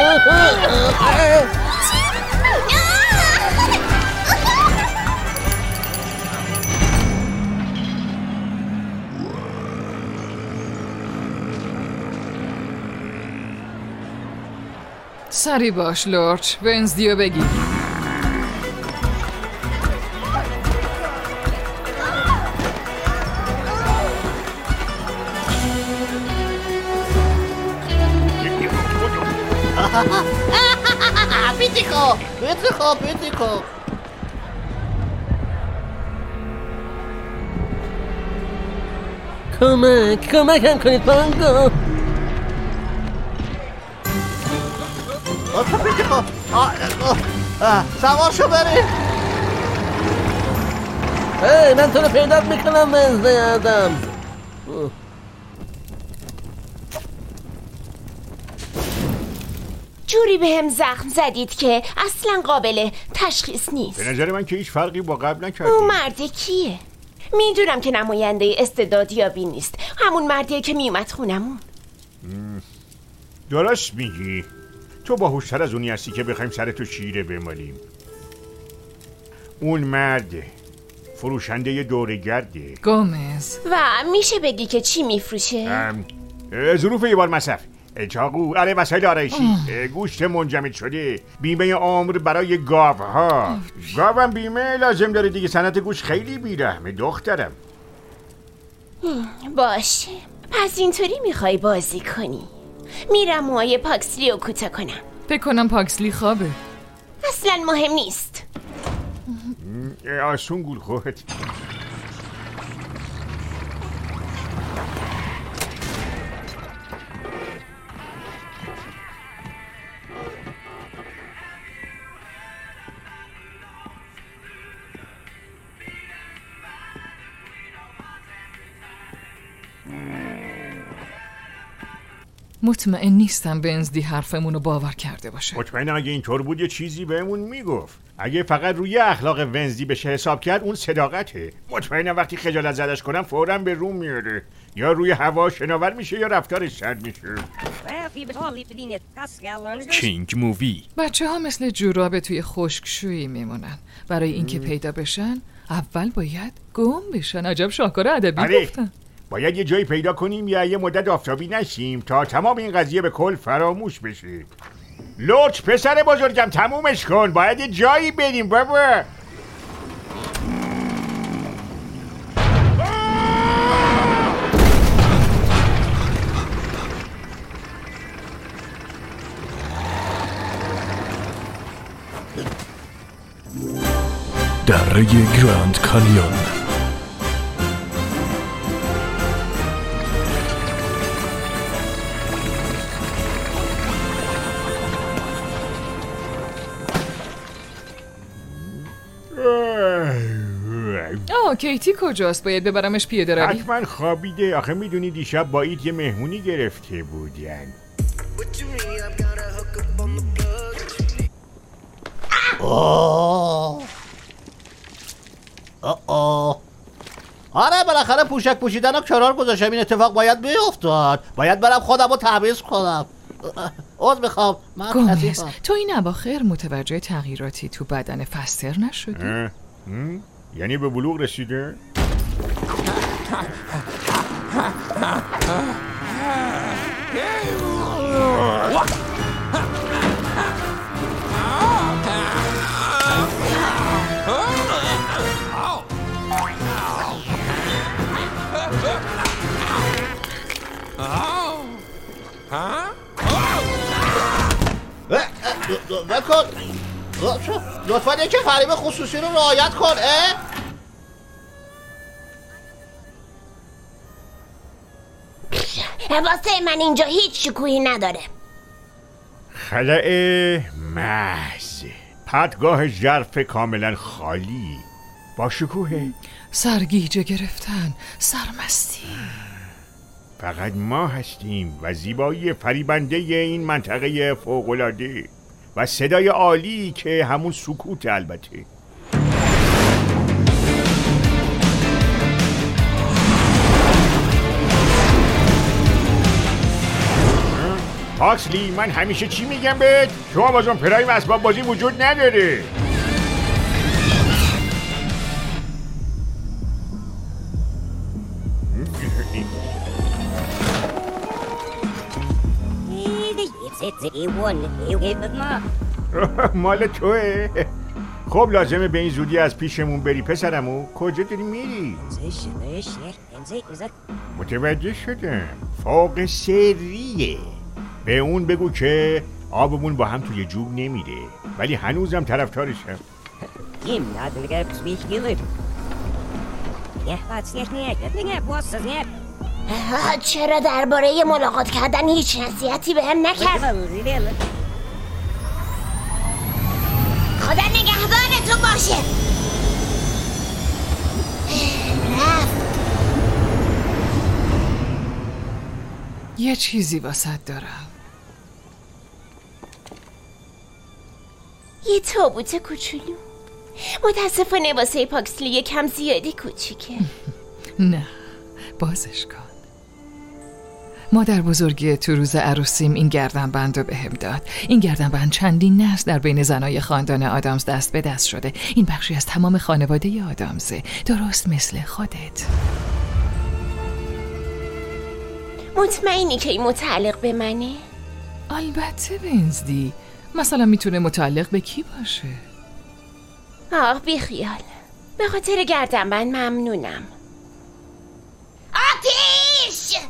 سری باش لورچ، ونزدیو بگی. بیتیکو کمکم کنید پانگو. بیتیکو سوار شو بریم. من تو رو پیدا میکنم ونزدی آدم. جوری به هم زخم زدید که اصلا قابل تشخیص نیست. به نظر من که هیچ فرقی با قبل نکرده. اون مرده کیه؟ میدونم که نماینده استعدادیابی نیست، همون مردیه که میومد خونمون. درست میگی. تو باهوشتر از اونی هستی که بخوایم سرتو شیره بمالیم. اون مرد فروشنده دوره‌گرده. گومز. و میشه بگی که چی میفروشه؟ ظروف یه بار مصرف، چاقو، وسایل آرایشی، گوشت منجمد شده، بیمه عمر برای گاوها. گاوم بیمه لازم داره دیگه، صنعت گوشت خیلی بیرحمه دخترم. باشه، پس اینطوری میخوای بازی کنی؟ میرم موهای پاکسلی رو کوتاه کنم. فکر کنم پاکسلی خوابه. اصلا مهم نیست. آسون گول خودت. مطمئن نیستم ونزدی حرفمونو باور کرده باشه. مطمئنم اگه اینطور بود یه چیزی بهمون میگفت. اگه فقط روی اخلاق ونزدی بشه حساب کرد اون صداقته. مطمئنم وقتی خجالت زدش کنم فوراً به روم میاره. یا روی هوا شناور میشه یا رفتارش سرد میشه. کینگ مووی. بچه ها مثل جورابه توی خشکشویی میمونن. برای اینکه پیدا بشن اول باید گم بشن. عجب شاهکار ادبی گفتن. باید یه جایی پیدا کنیم یا یه مدت آفتابی نشیم تا تمام این قضیه به کل فراموش بشه. لورچ پسر بزرگم تمومش کن. باید یه جایی بریم بابا. دره گراند کانیون. کیتی کجاست؟ باید ببرمش پیاده روی. حتما خوابیده. آخه میدونی دیشب با اید یه مهمونی گرفته بودن. آره بالاخره پوشک پوشیدن و کنار گذاشتم. این اتفاق باید بیفتاد. باید برم خودم رو تمیز کنم. عذر میخوام. گومز تو این اواخر متوجه تغییراتی تو بدن فستر نشدی؟ یعنی به بلوغ رسیده؟ بکن لطفا یکی فریب خصوصی رو رعایت کن. واسه من اینجا هیچ شکوهی نداره. خلأ محض، پدگاه ژرف کاملا خالی با شکوه. سرگیجه گرفتن، سرمستی. فقط ما هستیم و زیبایی فریبنده این منطقه فوق‌العاده و صدای عالی که همون سکوت البته. پاکسلی، من همیشه چی میگم بهت؟ تو آمازون پرایم اسباب بازی وجود نداره. مال توه. خب لازمه به این زودی از پیشمون بری پسرمو. کجا داری میری؟ متوجه شدم. فوق سریه. به اون بگو که آبمون با هم توی جوب نمیره، ولی هنوزم طرفدارشم. چرا درباره ملاقات کردن هیچ نصیحتی بهم نکرد؟ خدا نگهدارتون باشه. یه چیزی واسط دارم. یه تابوت کوچولو. متاسفانه واسه پاکسلی یکم زیادی کوچیکه. نه، بازش کن. مادر بزرگی تو روز عروسیم این گردنبند رو بهم داد. این گردنبند چندین نسل در بین زنای خاندان آدامز دست به دست شده. این بخشی از تمام خانواده آدامزه، درست مثل خودت. مطمئنی که این متعلق به منه؟ البته ونزدی. مثلا میتونه متعلق به کی باشه؟ بیخیال. به خاطر گردنبند ممنونم. آتیش!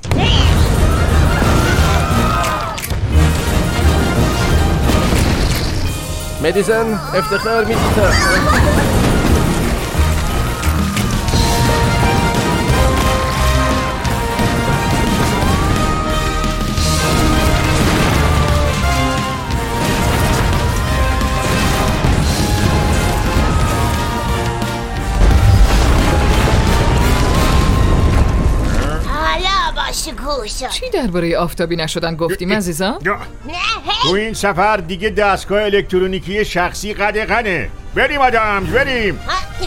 مدیسن، افتخار میدیتا. چی درباره آفتابی نشدن گفتیم عزیزم؟ تو این سفر دیگه دستگاه الکترونیکی شخصی قدغنه. بریم آدامز، بریم.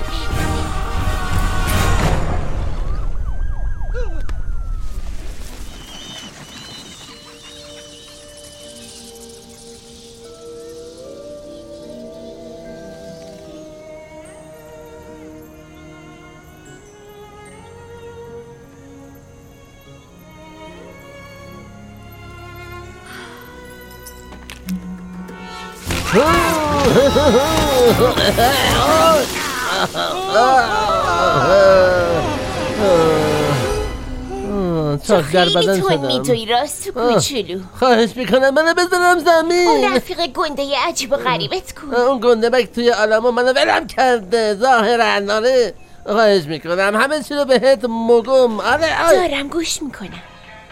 چاک در بدن شدم. میدوی راست تو کوچولو. خواهش میکنم منو بذارم زمین. اون رفیق گنده عجیب و غریبت کو. اون گنده بک توی علامو منو ولم کرده ظاهرا. آره خواهش میکنم همه چی رو بهت مگم. آره دارم گوش میکنم.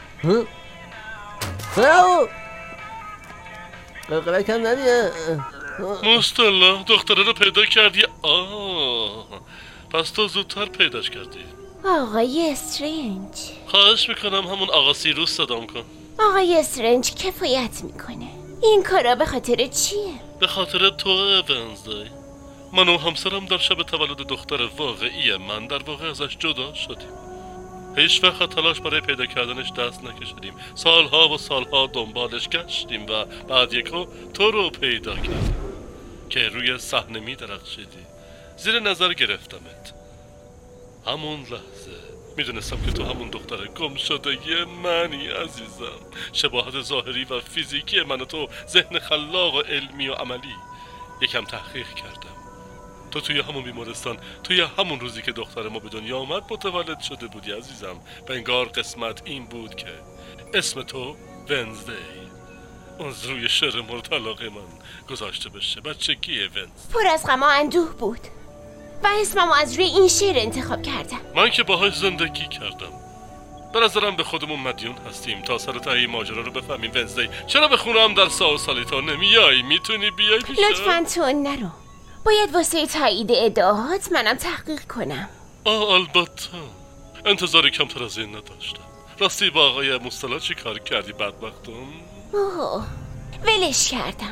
قلقلک کم ندیه. مستلا دختره رو پیدا کردی؟ پس تو زودتر پیداش کردی. آقای استرنج، خواهش میکنم همون آقا سیروس صدام کن. آقای استرنج کفایت میکنه. این کارا به خاطر چیه؟ به خاطر تو ونزدی. من و همسرم در شب تولد دختر واقعی من در واقع ازش جدا شدیم. هیچ وقت تلاش برای پیدا کردنش دست نکشیدیم. سالها و سالها دنبالش گشتیم و بعد یکو تو رو پیدا کردیم که روی صحنه می درخشیدی. زیر نظر گرفتمت. همون لحظه میدونستم که تو همون دختر گم شده منی عزیزم. شباهت ظاهری و فیزیکی من و تو، ذهن خلاق و علمی و عملی. یکم تحقیق کردم. تو توی همون بیمارستان، توی همون روزی که دختر ما به دنیا آمد متولد شده بودی عزیزم. و انگار قسمت این بود که اسم تو ونزدی از روی شعر مورد علاقه من گذاشته بشه. بچگی ونزدی پر از غم و اندوه بود و اسممو از روی این شعر انتخاب کردم. من که باهاش زندگی کردم. به نظرم به خودمون مدیون هستیم تا سر ته این ماجرا رو بفهمیم. ونزدی چرا به خونم در سال سالیتا نمیای؟ میتونی بیای پیشم؟ لطفاً تو نرو. باید واسه تایید ادعاهات منم تحقیق کنم. البته انتظاری کمتر از این نداشتم. راستی با آقای مستلا چی کار کردی بدبختم؟ اوه ولش کردم.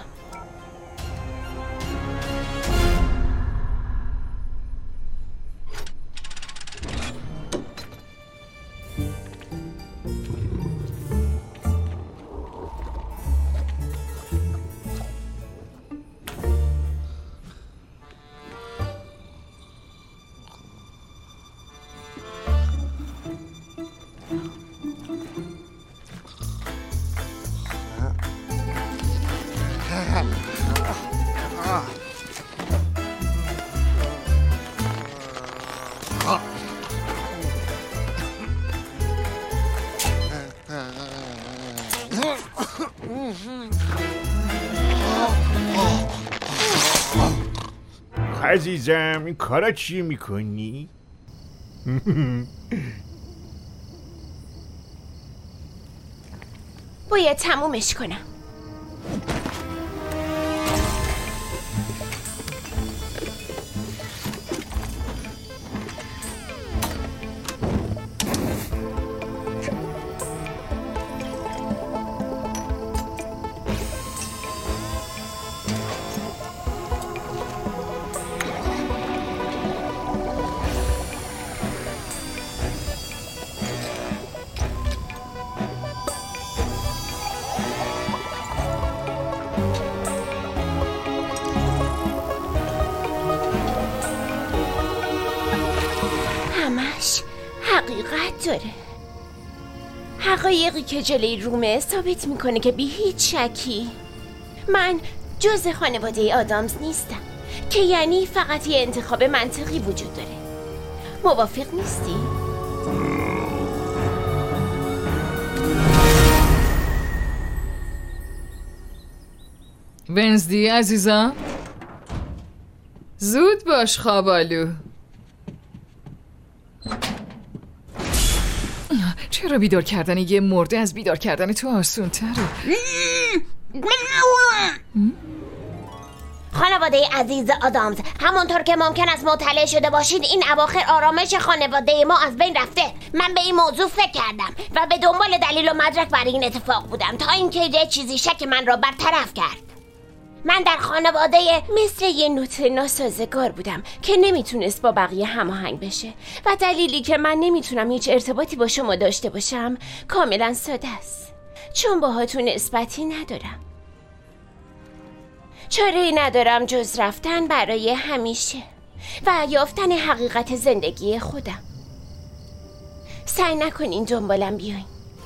عزیزم این کارا چی میکنی؟ باید تمومش کنم. همش حقیقت داره. حقایقی که جلوی رومه ثابت میکنه که بی هیچ شکی من جز خانواده آدامز نیستم، که یعنی فقط یه انتخاب منطقی وجود داره. موافق نیستی؟ ونزدی عزیزم، زود باش خوابالو. چرا بیدار کردن یه مرده از بیدار کردن تو آسون تره؟ خانواده عزیز آدامز، همونطور که ممکن است مطلع شده باشید این اواخر آرامش خانواده ما از بین رفته. من به این موضوع فکر کردم و به دنبال دلیل و مدرک برای این اتفاق بودم تا اینکه یه چیزی شک من را برطرف کرد. من در خانواده مثل یه نوت ناسازگار بودم که نمیتونست با بقیه هماهنگ بشه و دلیلی که من نمیتونم هیچ ارتباطی با شما داشته باشم کاملا ساده است، چون باهاتون نسبتی ندارم. چاره‌ای ندارم جز رفتن برای همیشه و یافتن حقیقت زندگی خودم. سعی نکنین دنبالم بیاین.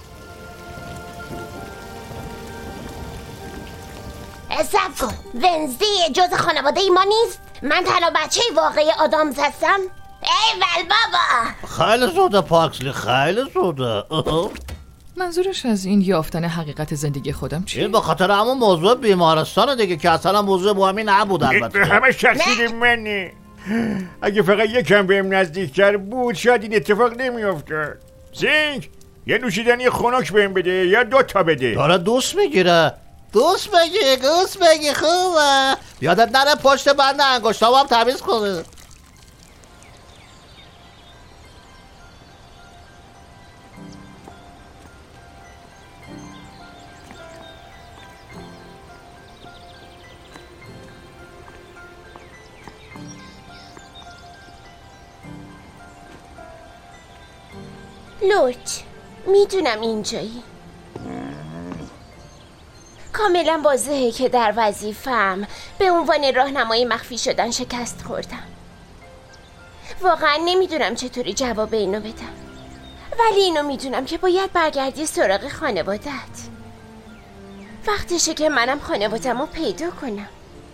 صبر کن، ونزدی جز خانواده ما نیست؟ من تنها بچه واقعی آدامز هستم؟ ایول بابا. خیلی زوده پاکسلی، خیلی زوده. منظورش از این یافتن حقیقت زندگی خودم چیه؟ این به خاطر همون موضوع بیمارستان دیگه که اصلا موضوع مهمی نبود. البته همه شخصی منه. اگه فقط یکم بهم نزدیکتر بود شاید این اتفاق نمیافتاد. زینگ یه نوشیدنی خنک بهم بده یا 2 تا بده. داره دوست میگیره. دوست بگی خوبه. یادت نره پشت بند انگشتام هم تمیز کنه. لورچ، میدونم اینجایی. کاملا واضحه که در وظیفه‌ام به عنوان راهنمای مخفی شدن شکست خوردم. واقعا نمیدونم چطوری جواب اینو بدم، ولی اینو میدونم که باید برگردی سراغ خانوادت. وقتشه که منم خانواده‌مو پیدا کنم.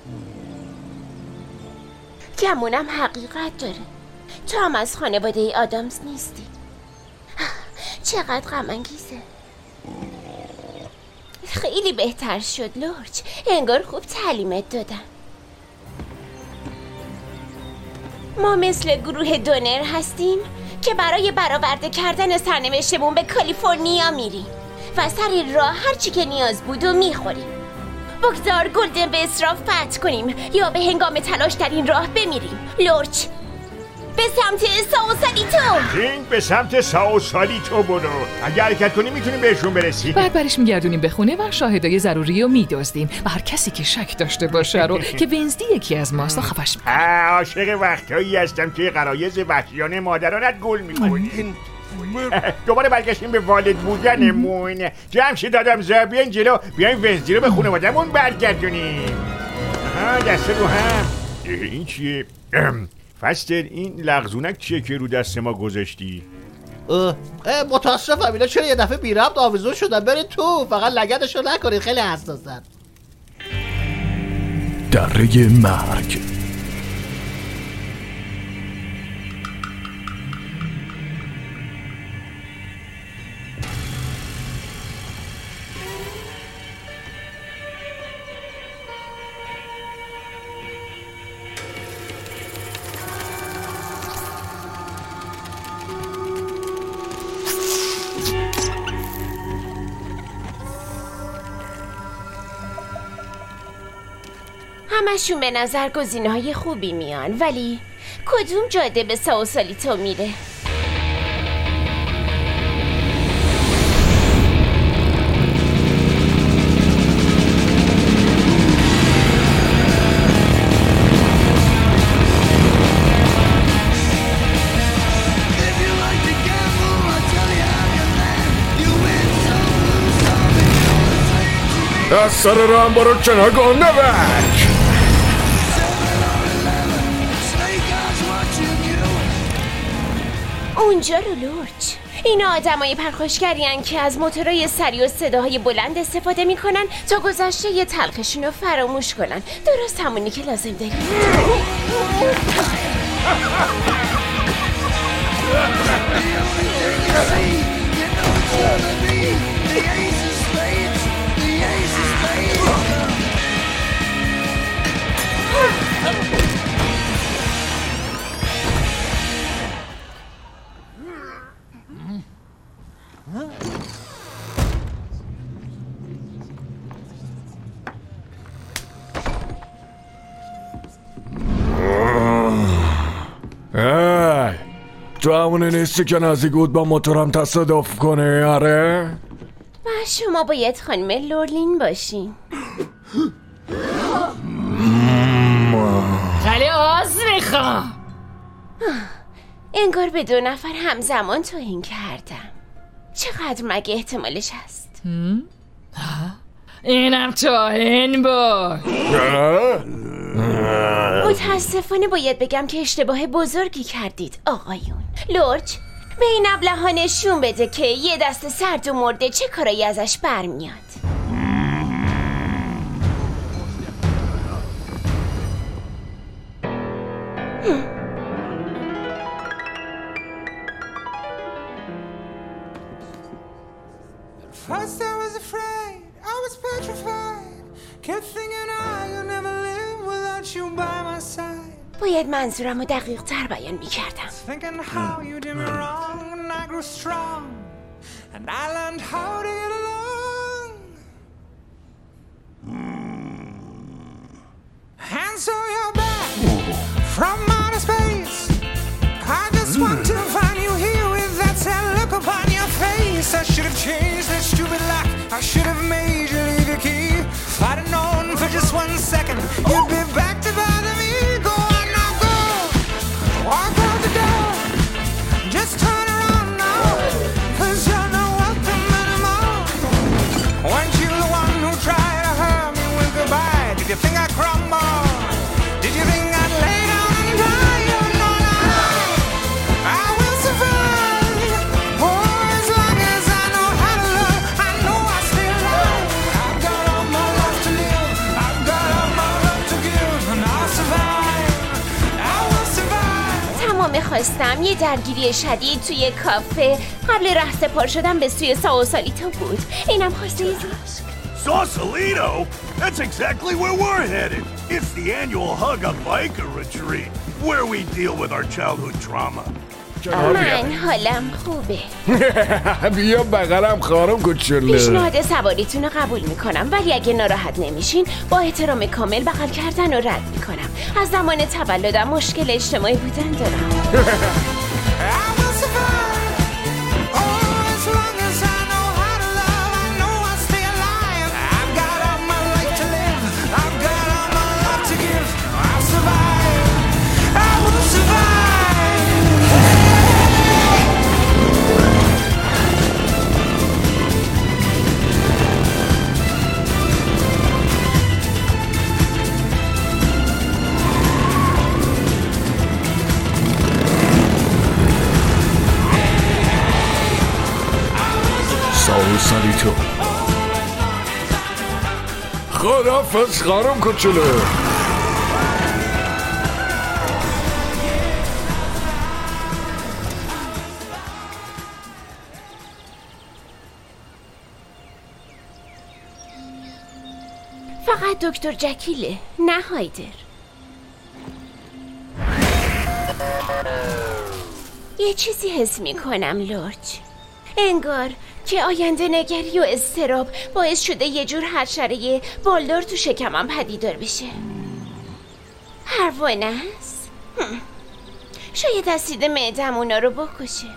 گمونم حقیقت داره. تو هم از خانواده آدامز نیستی. چقدر غم انگیزه. خیلی بهتر شد لورچ، انگار خوب تعلیمت دادن. ما مثل گروه دونر هستیم که برای برآورده کردن سرنوشتمون به کالیفرنیا میریم و سر راه هرچی که نیاز بود و میخوریم. بگذار گلدن به اسراف فتح کنیم یا به هنگام تلاش در این راه بمیریم. لورچ، به سمت ساوسالیتو. کینگ به سمت ساوسالیتو برو. اگه حرکت کنی میتونیم بهشون برسیم. بعد برش میگردونیم به خونه و شاهدای ضروری رو میدزدیم و هر کسی که شک داشته باشه رو که ونزدی یکی از ماست خفش میکنیم. عاشق وقتایی هستم که غرایز وحشیانه مادرانت گل میکنی. دوباره برگشتیم به والد بودنمون. جمشید آدم بیاین جلو، بیاین ونزدی رو به خانواده‌مون برگردونیم. دست رو هم. این چیه؟ فستر این لغزونک چیه که رو دست ما گذاشتی؟ متاسفم اینا چرا یه دفعه بی ربط آویزون شدن؟ برید تو، فقط لگدشو نکنید، خیلی حساسن. دره مرگ. همشون به نظر گزینه‌های خوبی میان، ولی کدوم جاده به ساوسالیتو میره؟ از سر راه برو کنار گنده بک. اونجا رو لورچ. این آدمای پرخاشگری‌ان که از موتورای سریع و صداهای بلند استفاده میکنن تا گذشته یه تلخشون رو فراموش کنن. درست همونی که لازم داریم. تو همونه نیستی که نزدیک بود با موتورم تصادف کنه؟ آره؟ و شما باید خانم لورلین باشین. خیلی عذر میخوام. انگار به 2 نفر همزمان توهین کردم. چقدر مگه احتمالش هست؟ اینم توهین بود. متاسفانه باید بگم که اشتباه بزرگی کردید آقایون. لورچ به این ابله‌ها نشون بده که یه دست سرد و مرده چه کارایی ازش برمیاد. First I was afraid, I was petrified. Kept thinking I'll never live without you by my side. باید منظورم رو دقیق تر بیان می کردم. Thinking how you did me wrong and I grew strong and I learned how to get along. And so you're back from outer space. I just want to find you here with that sad look upon your face. I should have changed that stupid lock. I should have made you leave your key. If I'd have known for just 1 second you'd be back to bother me. Go on now, go. Walk out the door. Just turn around now, 'cause you're not welcome anymore. Weren't you the one who tried to hurt me with goodbye? Did you think I'd crumble? Did you think I'd lay down and die? You know now I will survive. Oh, as long as I know how to love, I know I stay alive. I've got all my life to live, I've got all my love to give, and I'll survive. I will survive. تمام خواستم یه درگیری شدید توی کافه قبل رهسپار شدن به سوی ساوسالیتو بود. اینم خواسته Sausalito? That's exactly where we're headed. It's the annual Hug a Biker retreat, where we deal with our childhood trauma. من حالم خوبه. بیا بغلم خارم کوچولو. پیشنهاد سواریتون رو قبول میکنم، ولی اگه ناراحت نمیشین با احترام کامل بغل کردن رو رد میکنم. از زمان تولدم مشکل اجتماعی بودن دارم. I will survive. سالی تو. خدافظ خانم کوچولو. فقط دکتر جکیله، نه هایدر. یه چیزی حس میکنم لورج، انگار که آینده نگری و اضطراب باعث شده یه جور حشره بالدار تو شکمم پدیدار بشه. حیوان است؟ شاید اسید معدم اونا رو بکشه.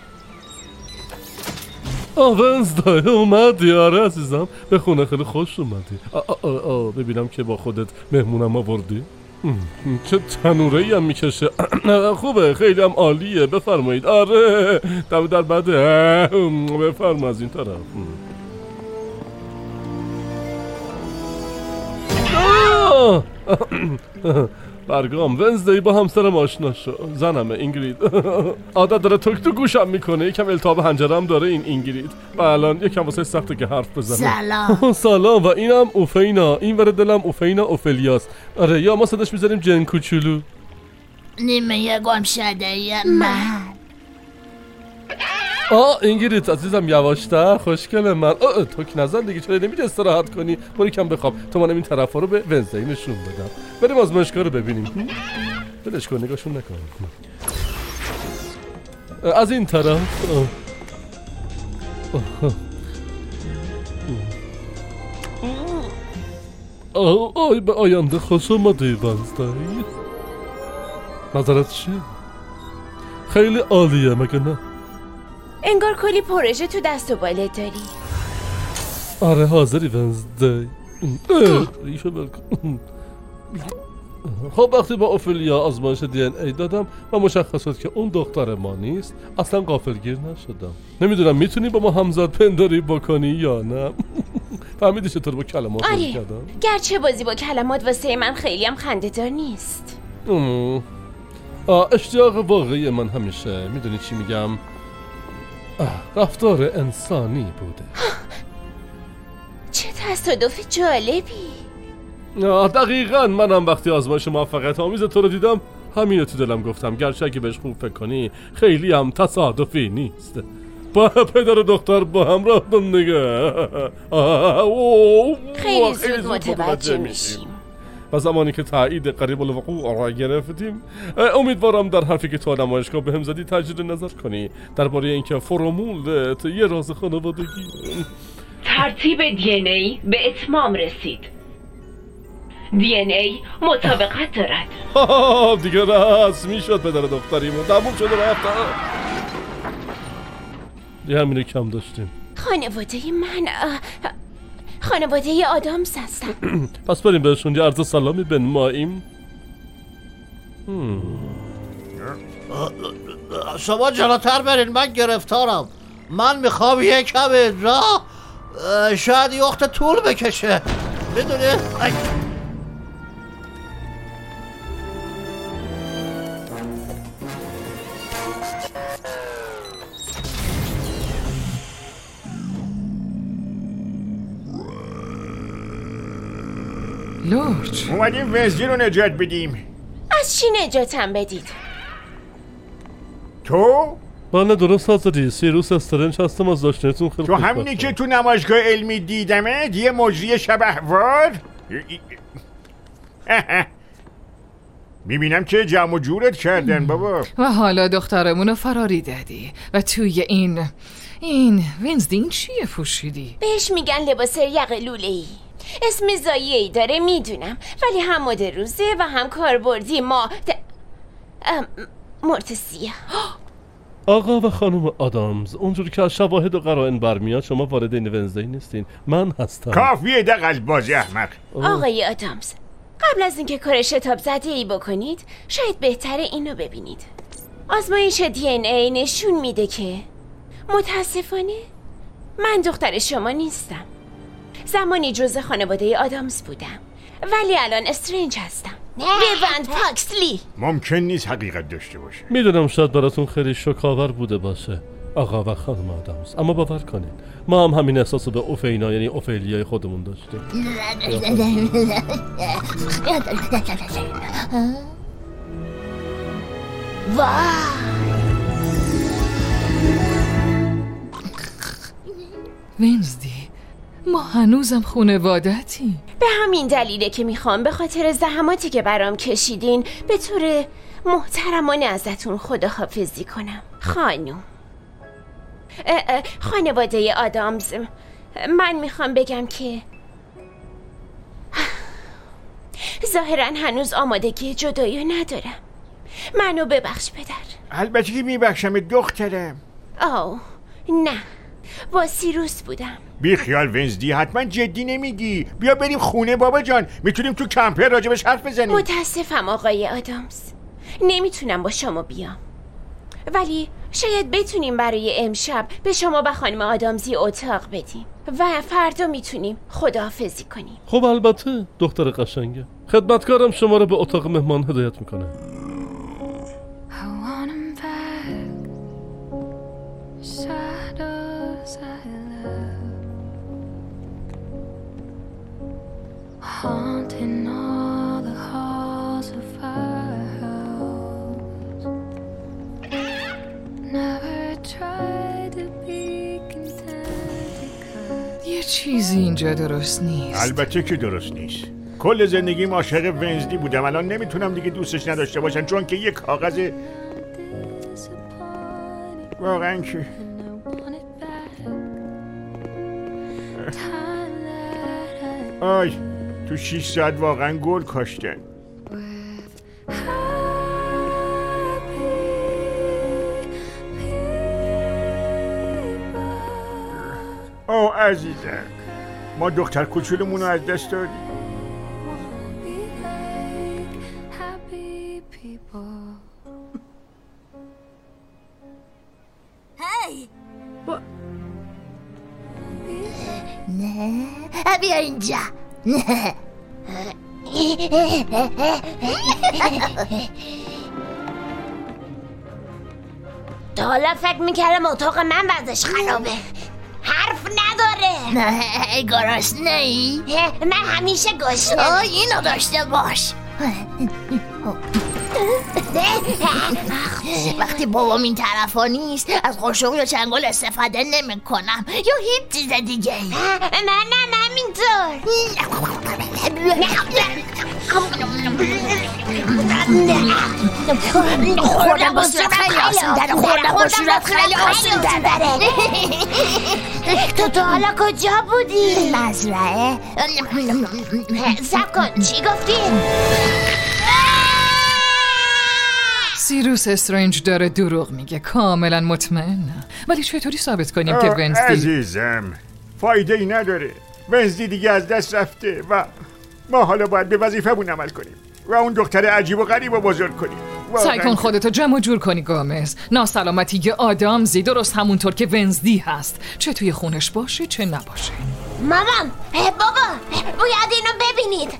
ونزدای اومدی؟ آره عزیزم، به خونه خیلی خوش اومدی. ببینم که با خودت مهمونم آوردی. چه تنوره‌ای هم میکشه. خوبه، خیلی هم عالیه، بفرمایید. آره دم در بده. بفرما از این طرف. برگام، ونزدی با همسرم آشنا شو. زنمه اینگرید. عادت داره تک تو گوشم میکنه، یکم التهاب حنجره هم داره این اینگرید و الان یکم واسه سخته که حرف بزنه. سلام. سلام. و اینم اوفینا، این ور دلم اوفینا اوفلیاس. آره، یا ما صداش میذاریم جن کوچولو. نیمه گم شده من. اینگرید عزیزم، یواشتر. خوشگل من. توک نزن دیگه، چرا نمیشه استراحت کنی؟ برو کم بخواب. تو منم این طرفا رو به ونزدی نشون بدم. بریم آزمایشگاه رو ببینیم. بلش کن، نگاهشون نکن. از این طرف. آی به آینده خوش اومدی ونزدی. نظرت چیه؟ خیلی عالیه مگه نه؟ انگار کلی پروژه تو دست و بالت داری. آره حاضری ونزدی؟ ریشو بلکن. خب وقتی با اوفلیا آزمایش دی ان ای دادم و مشخص شد که اون دختر ما نیست، اصلا غافلگیر نشدم. نمیدونم میتونی با ما همزاد پنداری بکنی یا نه؟ فهمیدی چطور با کلمات بازی کردم؟ گرچه بازی با کلمات واسه من خیلی هم خنده‌دار نیست. اشتیاق واقعی من همیشه، میدونی چی میگم؟ رفتار انسانی بوده. چه تصادف جالبی. دقیقاً منم وقتی آزمایش موفقیت آمیز تو رو دیدم همینو تو دلم گفتم، گرچه اگه بهش خوب فکر کنی خیلی هم تصادفی نیست. با پدر و دختر با هم رفتن دیگه. خیلی زود متوجه میشیم. و زمانی که تایید قریب الوقوع را گرفتیم، امیدوارم در حرفی که تو نمایشگاه بهم زدی تجدید نظر کنی درباره اینکه فرمولت یه راز خانوادگی. ترتیب دی ان ای به اتمام رسید. دی ان ای مطابقت دارد. دیگه رسمی شد پدر دختریمون، تموم شده رفت. دیگه همینو کم داشتیم. خانواده من خانواده آدامز هستم. پس بریم بهشون یه عرض سلامی بنماییم. شما جلوتر برین، من گرفتارم. من میخوام یه کم اینجا، شاید یه وقت طول بکشه، میدونی؟ لورج، اومدیم ونزدی رو نجات بدیم. از چی نجاتم بدید؟ تو؟ بله درست حضری، سیروس استرنج هستم از داشتنتون. خیلی تو همینی که تو نمایشگاه علمی دیدمه، یه مجری شبهوار. میبینم که جمع و جورت کردن بابا. و حالا دخترمونو فراری دادی و توی این ونزدی این چیه پوشیدی؟ بهش میگن لباس یقه لوله‌ای. اسم زاییه‌ای داره میدونم، ولی هم مد روزه و هم کاربردی مرتسیه. آقا و خانم آدامز، اونجور که از شواهد و قرائن برمیاد شما وارد این ونزدی نیستین، من هستم. کافیه دقل بازی احمق. آقای آدامز، قبل از اینکه کار شتاب زده ای بکنید شاید بهتره اینو ببینید. آزمایش دی ان ای نشون میده که متاسفانه من دختر شما نیستم. زمانی جزء خانواده آدامز بودم، ولی الان استرنج هستم. ریوند پاکسلی. ممکن نیست حقیقت داشته باشه. میدونم شاید براتون خیلی شوک‌آور بوده باشه، آقا و خانم آدامز، اما باور کنین ما هم همین احساس به اوفینا یعنی اوفیلیای خودمون داشتیم. ونزدی، ما هنوزم خانوادتی. به همین دلیله که میخوام به خاطر زحماتی که برام کشیدین به طور محترمانه ازتون خداحافظی کنم. خانوم، خانواده آدامز، من میخوام بگم که ظاهرا هنوز آمادگی جدایی ندارم. منو ببخش پدر. البته که میبخشم دخترم. نه، با سیروس بودم. بی خیال ونزدی، حتما جدی نمیگی. بیا بریم خونه بابا جان، میتونیم تو کمپر راجبش حرف بزنیم. متاسفم آقای آدامز، نمیتونم با شما بیام، ولی شاید بتونیم برای امشب به شما و خانم آدامزی اتاق بدیم و فردا میتونیم خداحافظی کنیم. خب البته دختر قشنگه. خدمتکارم شما رو به اتاق مهمان هدایت میکنه. Haunting all the halls of our house. Never tried to be content. یه چیزی اینجا درست نیست. البته که درست نیست. کل زندگیم عاشق ونزدی بودم، الان نمیتونم دیگه دوستش نداشته باشم چون که یه کاغذ. واقعا که آی تو 6 ساعت واقعا گل کاشتن. او عزیزم، ما دختر کوچولمون رو از دست دادیم. نه بیا اینجا. تا حالا فکر میکردم اتاق من وضعش خرابه. حرف نداره. نه گرسنه ای؟ من همیشه گشنم. اینو داشته باش. وقتی بابام این طرفا نیست از قاشق یا چنگال استفاده نمی کنم یا هیچ چیز دیگه. منم همینطور. خوردم با صورت خیلی آسون داره. خوردم با صورت خیلی آسون داره. تو تا حالا کجا بودی؟ مزرعه. سب کن، چی گفتی؟ سیروس استرنج داره دروغ میگه، کاملا مطمئنم. ولی چطوری ثابت کنیم که ونزدی؟ عزیزم فایده ای نداره. ونزدی دیگه از دست رفته و ما حالا باید به وظیفه‌مون عمل کنیم و اون دختر عجیب و غریب رو بزرگ کنیم. سعی کن خودتو جمع جور کنی گامز. ناسلامتی یه آدامزی درست همونطور که ونزدی هست، چه توی خونش باشه چه نباشه. مامان، بابا، باید اینو ببینید.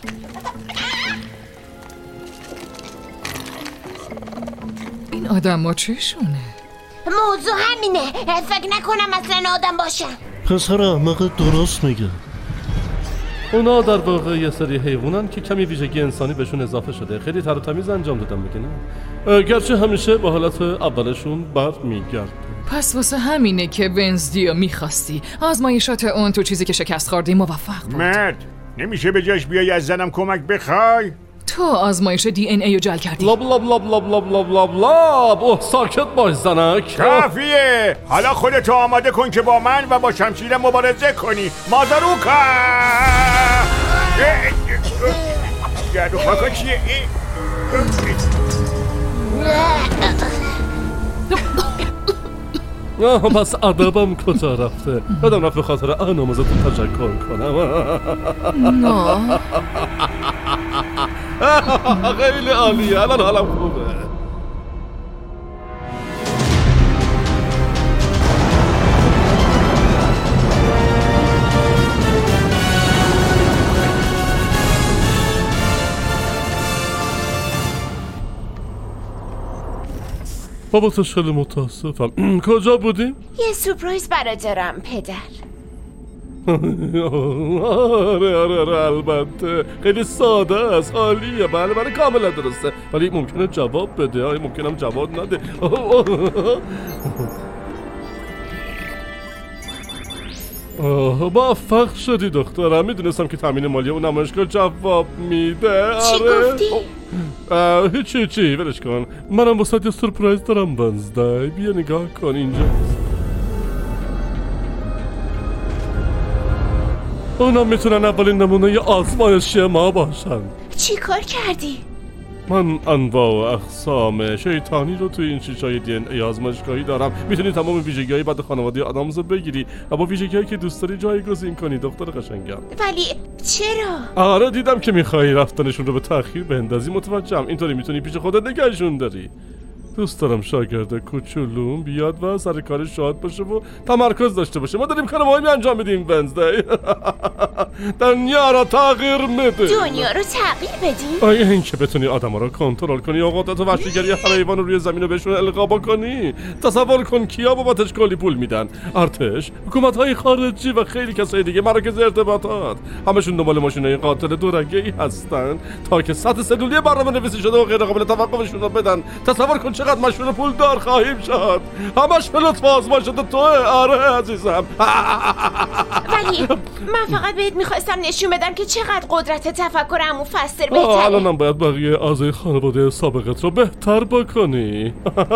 این آدم ها چشونه؟ موضوع همینه. فکر نکنم اصلا آدم باشن. پسر احمق درست میگه. اونا در واقع یه سری حیوانن که کمی ویژگی انسانی بهشون اضافه شده. خیلی تر و تمیز انجام دادن میگه، گرچه همیشه به حالت اولشون بر میگرد. پس واسه همینه که ونزدی رو میخواستی. آزمایشات اون تو چیزی که شکست خوردی موفق بود. مرد نمیشه به جاش بیای از زنم کمک بخوای؟ تو آزمایش دی ان ای رو جل کردی. لاب لاب لاب لاب لاب لاب لاب لاب. اوه ساکت باش زنک. کافیه. حالا خودتو آماده کن که با من و با شمشیر مبارزه کنی. مازاروکا. گردو خاکا چیه؟ پس ادبم کجا رفته؟ بدم رفت به خاطر آناموزتون تشکر کنم. نه خیلی عالیه. الان حالم خوبه. بابتش خیلی متاسفم. کجا بودیم؟ یه سورپرایز برات دارم پدر. آره البته خیلی ساده است. عالیه. بله کاملا درسته، ولی ممکنه جواب بده. ممکنم جواب نده. موفق شدی دخترم. میدونستم که تامین مالی اون نمایشگاه جواب میده. چی گفتی؟ هیچی ولش کن. منم واسه یه سورپرایز دارم ونزدی. بیا نگاه کن اینجاست. اونا میتونن اولین نمونه آزمایشی ما باشن. چی کار کردی؟ من انواع و اقسام شیطانی رو توی این شیشای دی ان ای آزمایشگاهی دارم. میتونی تمام ویژگی‌های بد خانواده آدامز رو بگیری و با ویژگی‌هایی که دوست داری جایگزین کنی. دختر قشنگم. ولی چرا؟ آره دیدم که میخوای رفتنشون رو به تأخیر بندازی. متوجهم. اینطوری میتونی پیش خودت نگهشون داری. دوست دارم شاگرد کوچولوم بیاد و سر کار شاد باشه و تمرکز داشته باشه. ما داریم کار مهمی انجام میدیم ونزدی. دنیا رو تغییر میدیم. دنیا رو تغییر بدیم؟ آیا این که بتونی آدما رو کنترل کنی و قدرت وحشیگری هر حیوان رو روی زمین رو بهشون القا بکنی؟ تصور کن کیا بابتش کلی پول میدن. ارتش، حکومت‌های خارجی و خیلی کسای دیگه، مراکز ارتباطات، همشون دنبال ماشینای قاتل دورگه‌ای هستن تا که سطح سلولی برنامه‌نویسی شده و غیر قابل توقفشون رو بدن. تصور کن چقدر مشهور پول دار خواهیم شد. همش به لطف آزمایش شده توه. آره عزیزم. ولی من فقط بهت میخواستم نشون بدم که چقدر قدرت تفکر عمو فستر بهتره. الانم باید بقیه اعضای خانواده سابقت رو بهتر بکنی.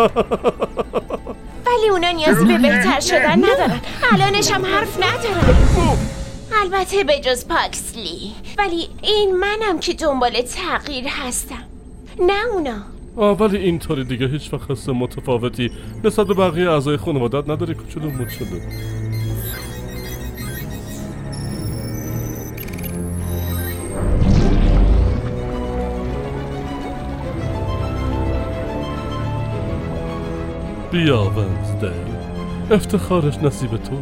ولی اونا نیازی به بهتر شدن ندارن. الانش هم حرف ندارن. البته به جز پاکسلی. ولی این منم که دنبال تغییر هستم، نه اونا. ولی اینطوری دیگه هیچ وقت حس متفاوتی نسبت به بقیه اعضای خانواده‌ات نداری کوچولو مچولو. بیا ونزدی، افتخارش نصیب تو.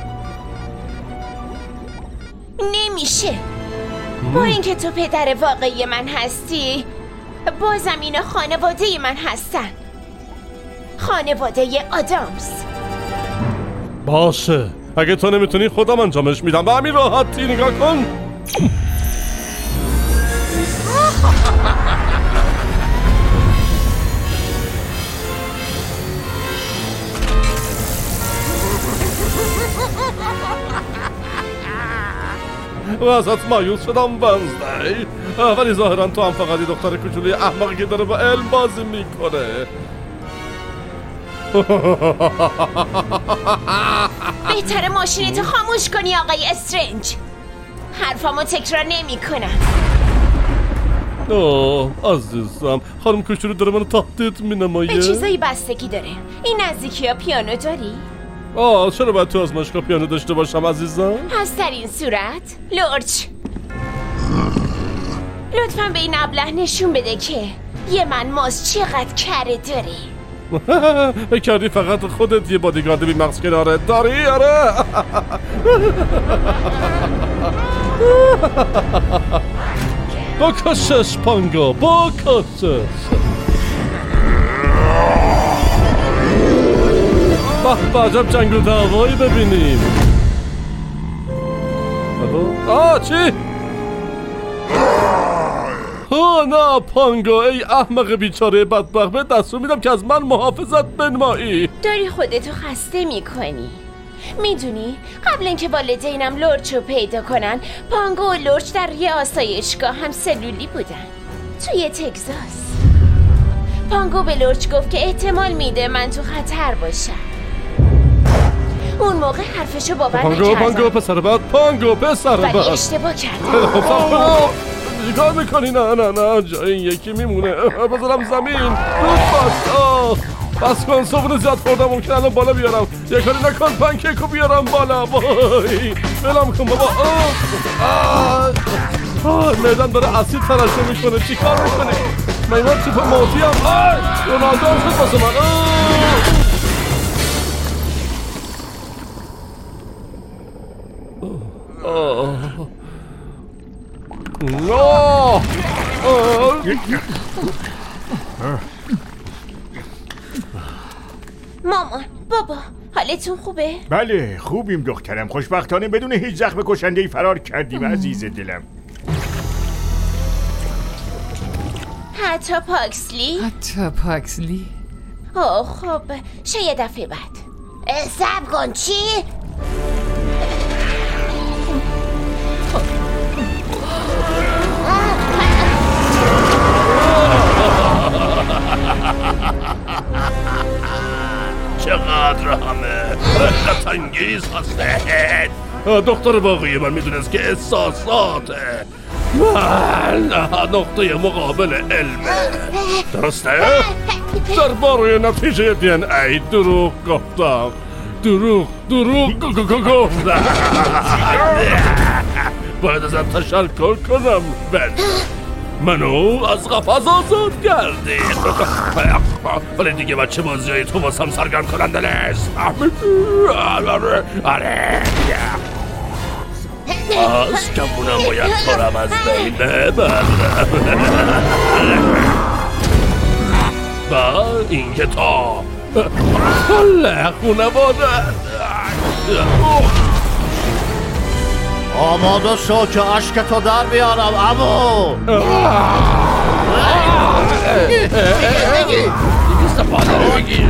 نمیشه. با اینکه تو پدر واقعی من هستی، بازم اینا خانواده من هستن. خانواده آدامز. باشه، اگه تو نمیتونی خودم انجامش میدم. به همین راحتی. نگاه کن. و ازت مایوس شدم ونزدی، ولی ظاهرا تو هم فقط دختر کوچولی احمقی که داره با علم بازی میکنه. بهتره ماشینتو خاموش کنی آقای استرنج. حرفامو تکرار نمی کنم. عزیزم، خانم کوچولو داره منو تهدید مینمایه. به چیزایی بستگی داره. این نزدیکی ها پیانو داری؟ چرا باید تو آزمایشگاه پیانو داشته باشم عزیزم؟ پس در این صورت لورچ، لطفاً به این ابله نشون بده که یه من ماز چقدر کره داری. بکردی فقط خودت یه بادیگارد بی مغز کناره داری؟ آره. بکشش پانگو، بکشش. به عجب جنگ و دعوایی ببینیم. چی؟ نه پانگو، ای احمق بیچاره بدبخت، به دستور میدم که از من محافظت بنمایی. داری خودتو خسته میکنی. میدونی قبل اینکه والدینم لورچ رو پیدا کنن، پانگو و لورچ در یه آسایشگاه هم سلولی بودن توی تگزاس. پانگو به لورچ گفت که احتمال میده من تو خطر باشم. اون موقع حرفشو باور نکردم. پانگو پسر بد، پانگو پسر بد. ولی اشتباه کردم. چیکار میکنی؟ نه جای این یکی میمونه. بذارم زمین. دود بس کن، صبحونه زیاد خوردم، ممکن الان بالا بیارم. یه کاری نکن پنکیکو بیارم بالا. وای ولم کن بابا. معدم داره اسید ترشح میکنه. چی کار میکنی؟ من چیپ موتی هم. رونالدو هم شد واسه من. مامان، بابا، حالتون خوبه؟ بله خوبیم دخترم. خوشبختانه بدون هیچ زخم کشنده‌ای فرار کردیم عزیز دلم. حتی پاکسلی؟ اوه خب شاید دفعه بعد. صبر کن چی؟ چقدر همه حقیقت انگیز هستید. دختر واقعی من میدونست که احساساته نقطه مقابل علمه. درسته؟ درباره نتیجه DNA دروغ گفتم. دروغ گفتم. باید ازت تشکر کنم منو از قفس آزاد کردی. ولی دیگه بچه بازی های تو واسم سرگرم کننده نیست. آره از کمونم باید کارم از بین ببرم. و این کتاب کل خونواده آماده شو که عشقتو در بیارم عمو. دیگه استفاده رو بگیر.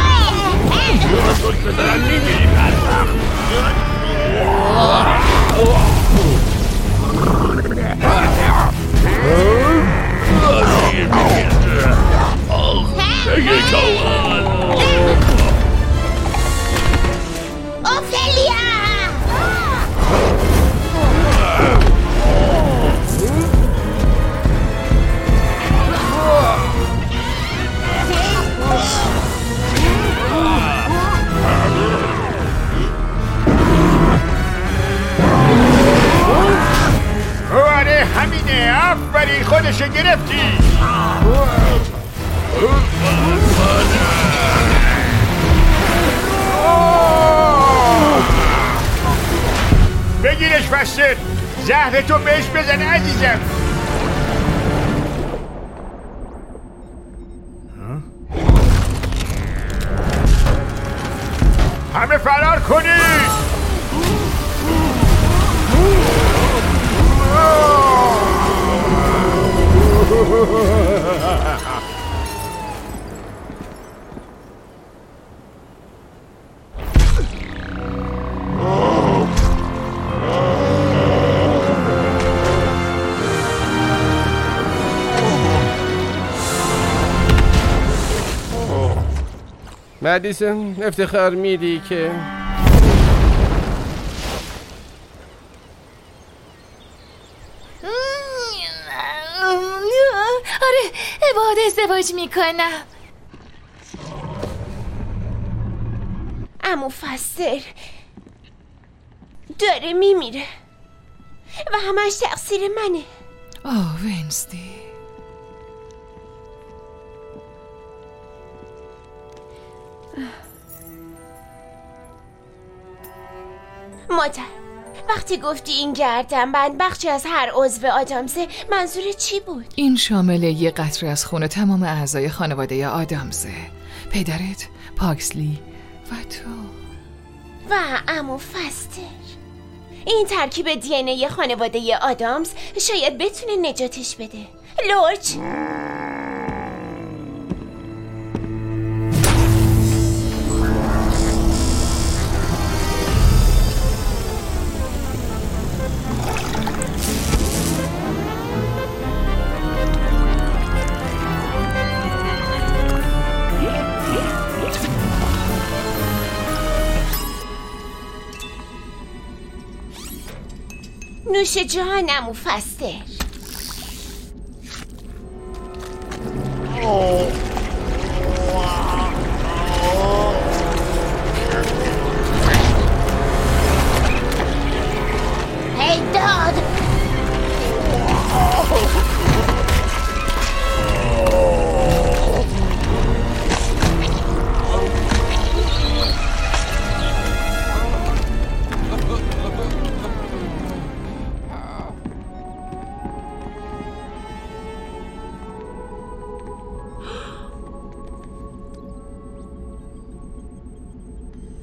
آره همینه. آفرین خودشو گرفتی. بگیرش فستر. زهرتو بهش بزن عزیزم. همه فرار کنید. مدیسن افتخار میدی که آره باهات ازدواج میکنم. عمو فستر داره میمیره و همش تقصیر منه. ونزدی مادر وقتی گفتی این گردنبند بخشی از هر عضو آدامزه منظور چی بود؟ این شامل یه قطره از خون تمام اعضای خانواده آدامزه. پدرت، پاکسلی و تو و عمو فستر. این ترکیب دی ان ای خانواده آدامز شاید بتونه نجاتش بده. لورج نوش جانم و فستر. هی داد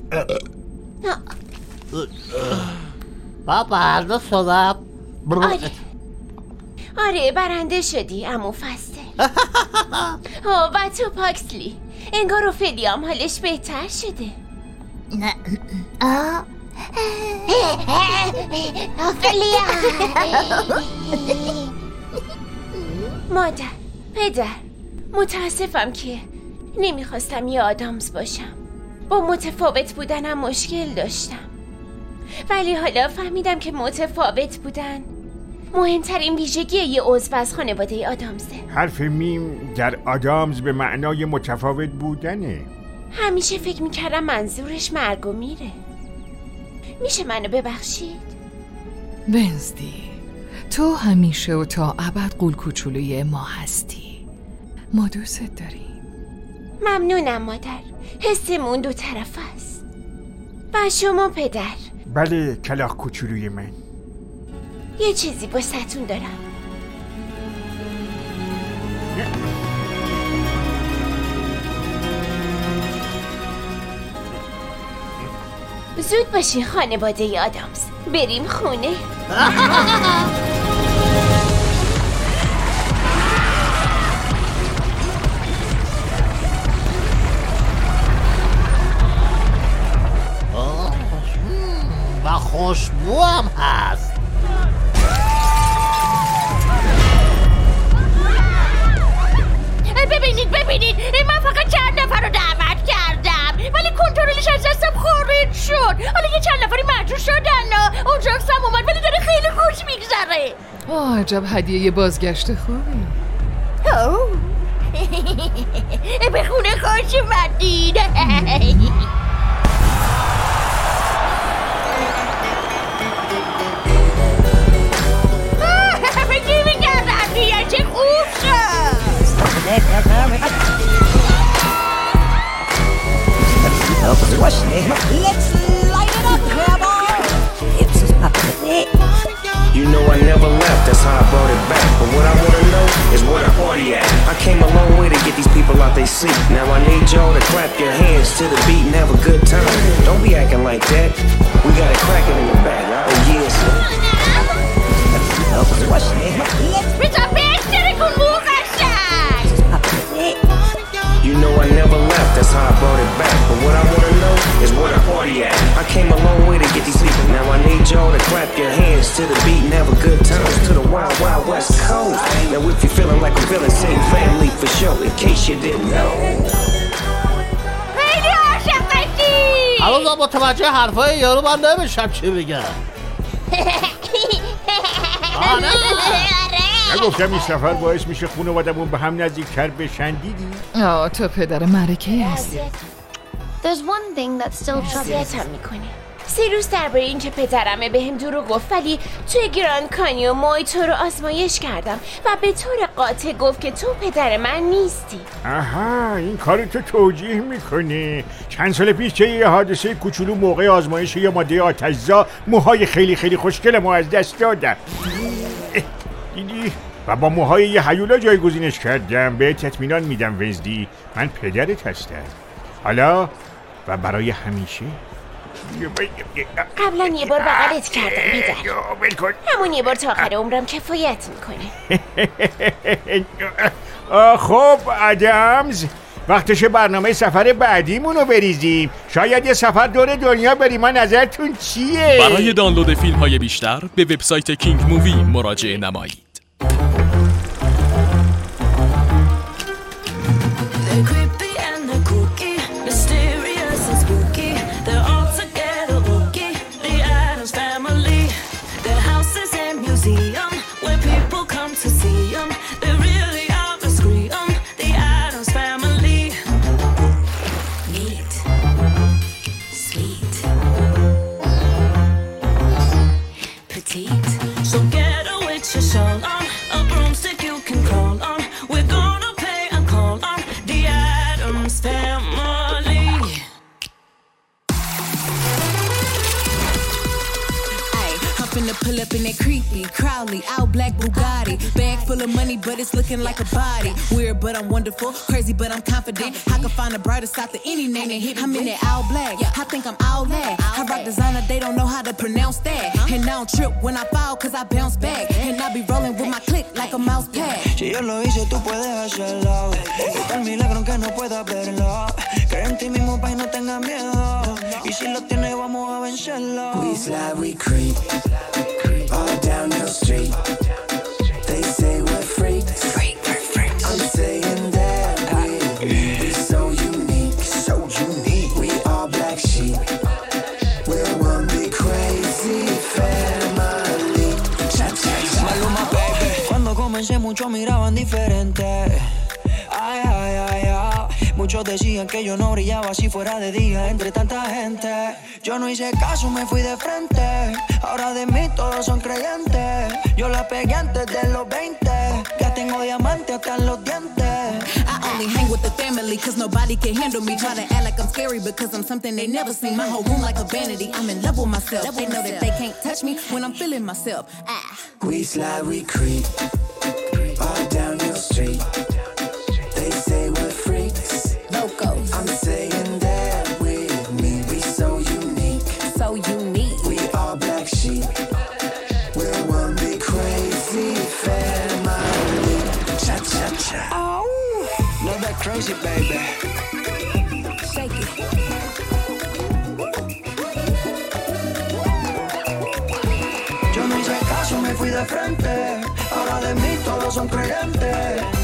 برده شدم. آره برنده شدی عمو فصل. و تو پاکسلی انگار اوفلیام حالش بهتر شده. نه اوفلیا. مادر، پدر، متاسفم که نمیخواستم یه آدامز باشم. با متفاوت بودنم مشکل داشتم، ولی حالا فهمیدم که متفاوت بودن مهمترین ویژگی یه عضو از خانواده آدامزه. حرف میم در آدامز به معنای متفاوت بودنه. همیشه فکر میکردم منظورش مرگ و میره. میشه منو ببخشید؟ ونزدی، تو همیشه و تا ابد قول کوچولوی ما هستی. ما دوست داریم. ممنونم مادر، حسمون دو طرف است. و شما پدر؟ بله کلاغ کوچولوی من. یه چیزی باستون دارم. زود باشین خانواده آدامز، بریم خونه. و خوشبو هم هست. ببینید من فقط چند نفر رو دعوت کردم، ولی کنترلش از دستم خارج شد. حالا یه چند نفری مجبور شدن. اونجا هم اومد ولی داره خیلی خوش میگذره. عجب هدیه بازگشت خوبی. به خونه خوش اومدید. فکر میکردم دیگه چه خوب شد. Let's light it up, cowboy. You know I never left, that's how I brought it back. But what I wanna know is where the party at. I came a long way to get these people out they seat. Now I need y'all to clap your hands to the beat and have a good time. Don't be acting like that. We got it cracking in the back. Oh yes. You know I never left, that's how I brought it back. But what I wanna know is where the party at. I came a long way to get these people. Now I need y'all to clap your hands to the beat and have a good time. To the wild, wild west coast. Now if you're feeling like a villain, sing family for sure, in case you didn't know. هنوز متوجه حرفای یارو من نمیشم چی بگم. نگفتم این سفر باعث میشه خانوادمون به هم نزدیکتر بشن؟ دیدی؟ تو پدر معرکه هستی. There's one thing that still troubles me. 3 روز درباره اینکه پدرمه بهم دروغ گفت، ولی توی گراند کانیون مای تو رو آزمایش کردم و به طور قاطع گفت که تو پدر من نیستی. آها، این کار تو توجیه میکنه. چند سال پیش چه یه حادثه کوچولو موقع آزمایش یه ماده آتش‌زا موهای خیلی خیلی خوشگلم رو از دست دادم. دیدی؟ و با موهای یه هیولا جایگزینش کردم. بهت اطمینان میدم ونزدی، من پدرت هستم. حالا و برای همیشه. قبلا یه بار بغلت کردم پدر. همون یه بار تا آخر عمرم کفایت میکنه. خب آدامز، وقتش برنامه سفر بعدیمونو بریزیم. شاید یه سفر دور دنیا بریم. نظرتون چیه؟ برای دانلود فیلم های بیشتر به وبسایت کینگ مووی مراجعه نمایید. Pull up in that creepy, Crowley, out black Bugatti. Bag full of money, but it's looking like a body. Weird, but I'm wonderful. Crazy, but I'm confident. I can find a brighter side to any name that hit. I'm in that all black. Hopped think I'm all that. I rock designer, they don't know how to pronounce that. And I don't trip when I fall, cause I bounce back. And I be rolling with my click like a mouse pad. Si yo lo hice, tú puedes hacerlo. Es el milagro aunque no puedas verlo. Cree en ti mismo, pa' y no tengas miedo. Y si lo tienes, vamos a vencerlo. We slide, we creep, all down your street. They say we're freaks, I'm saying that we're so unique, we all black sheep, we're one big crazy family. Maluma, baby. Cuando comencé muchos miraban diferente. Ay, ay, ay, ay. Muchos decían que yo no brillaba si fuera de día entre tanta gente. Yo no hice caso, me fui de frente. Ahora de mí todos son creyentes. Yo la pegué antes de los 20. Ya tengo diamante hasta en los dientes. I only hang with the family cause nobody can handle me. Try to act like I'm scary because I'm something they never seen. My whole room like a vanity, I'm in love with myself. They know that they can't touch me when I'm feeling myself. We slide, we creep, all down your street. They say we're freaks, locals. I'm saying that with me, we so unique, we all black sheep, we're one big crazy family. Cha cha cha. Oh, love that crazy, baby. Shake it. Yo no hice caso, me fui de frente. Ahora de mí todos son creyentes.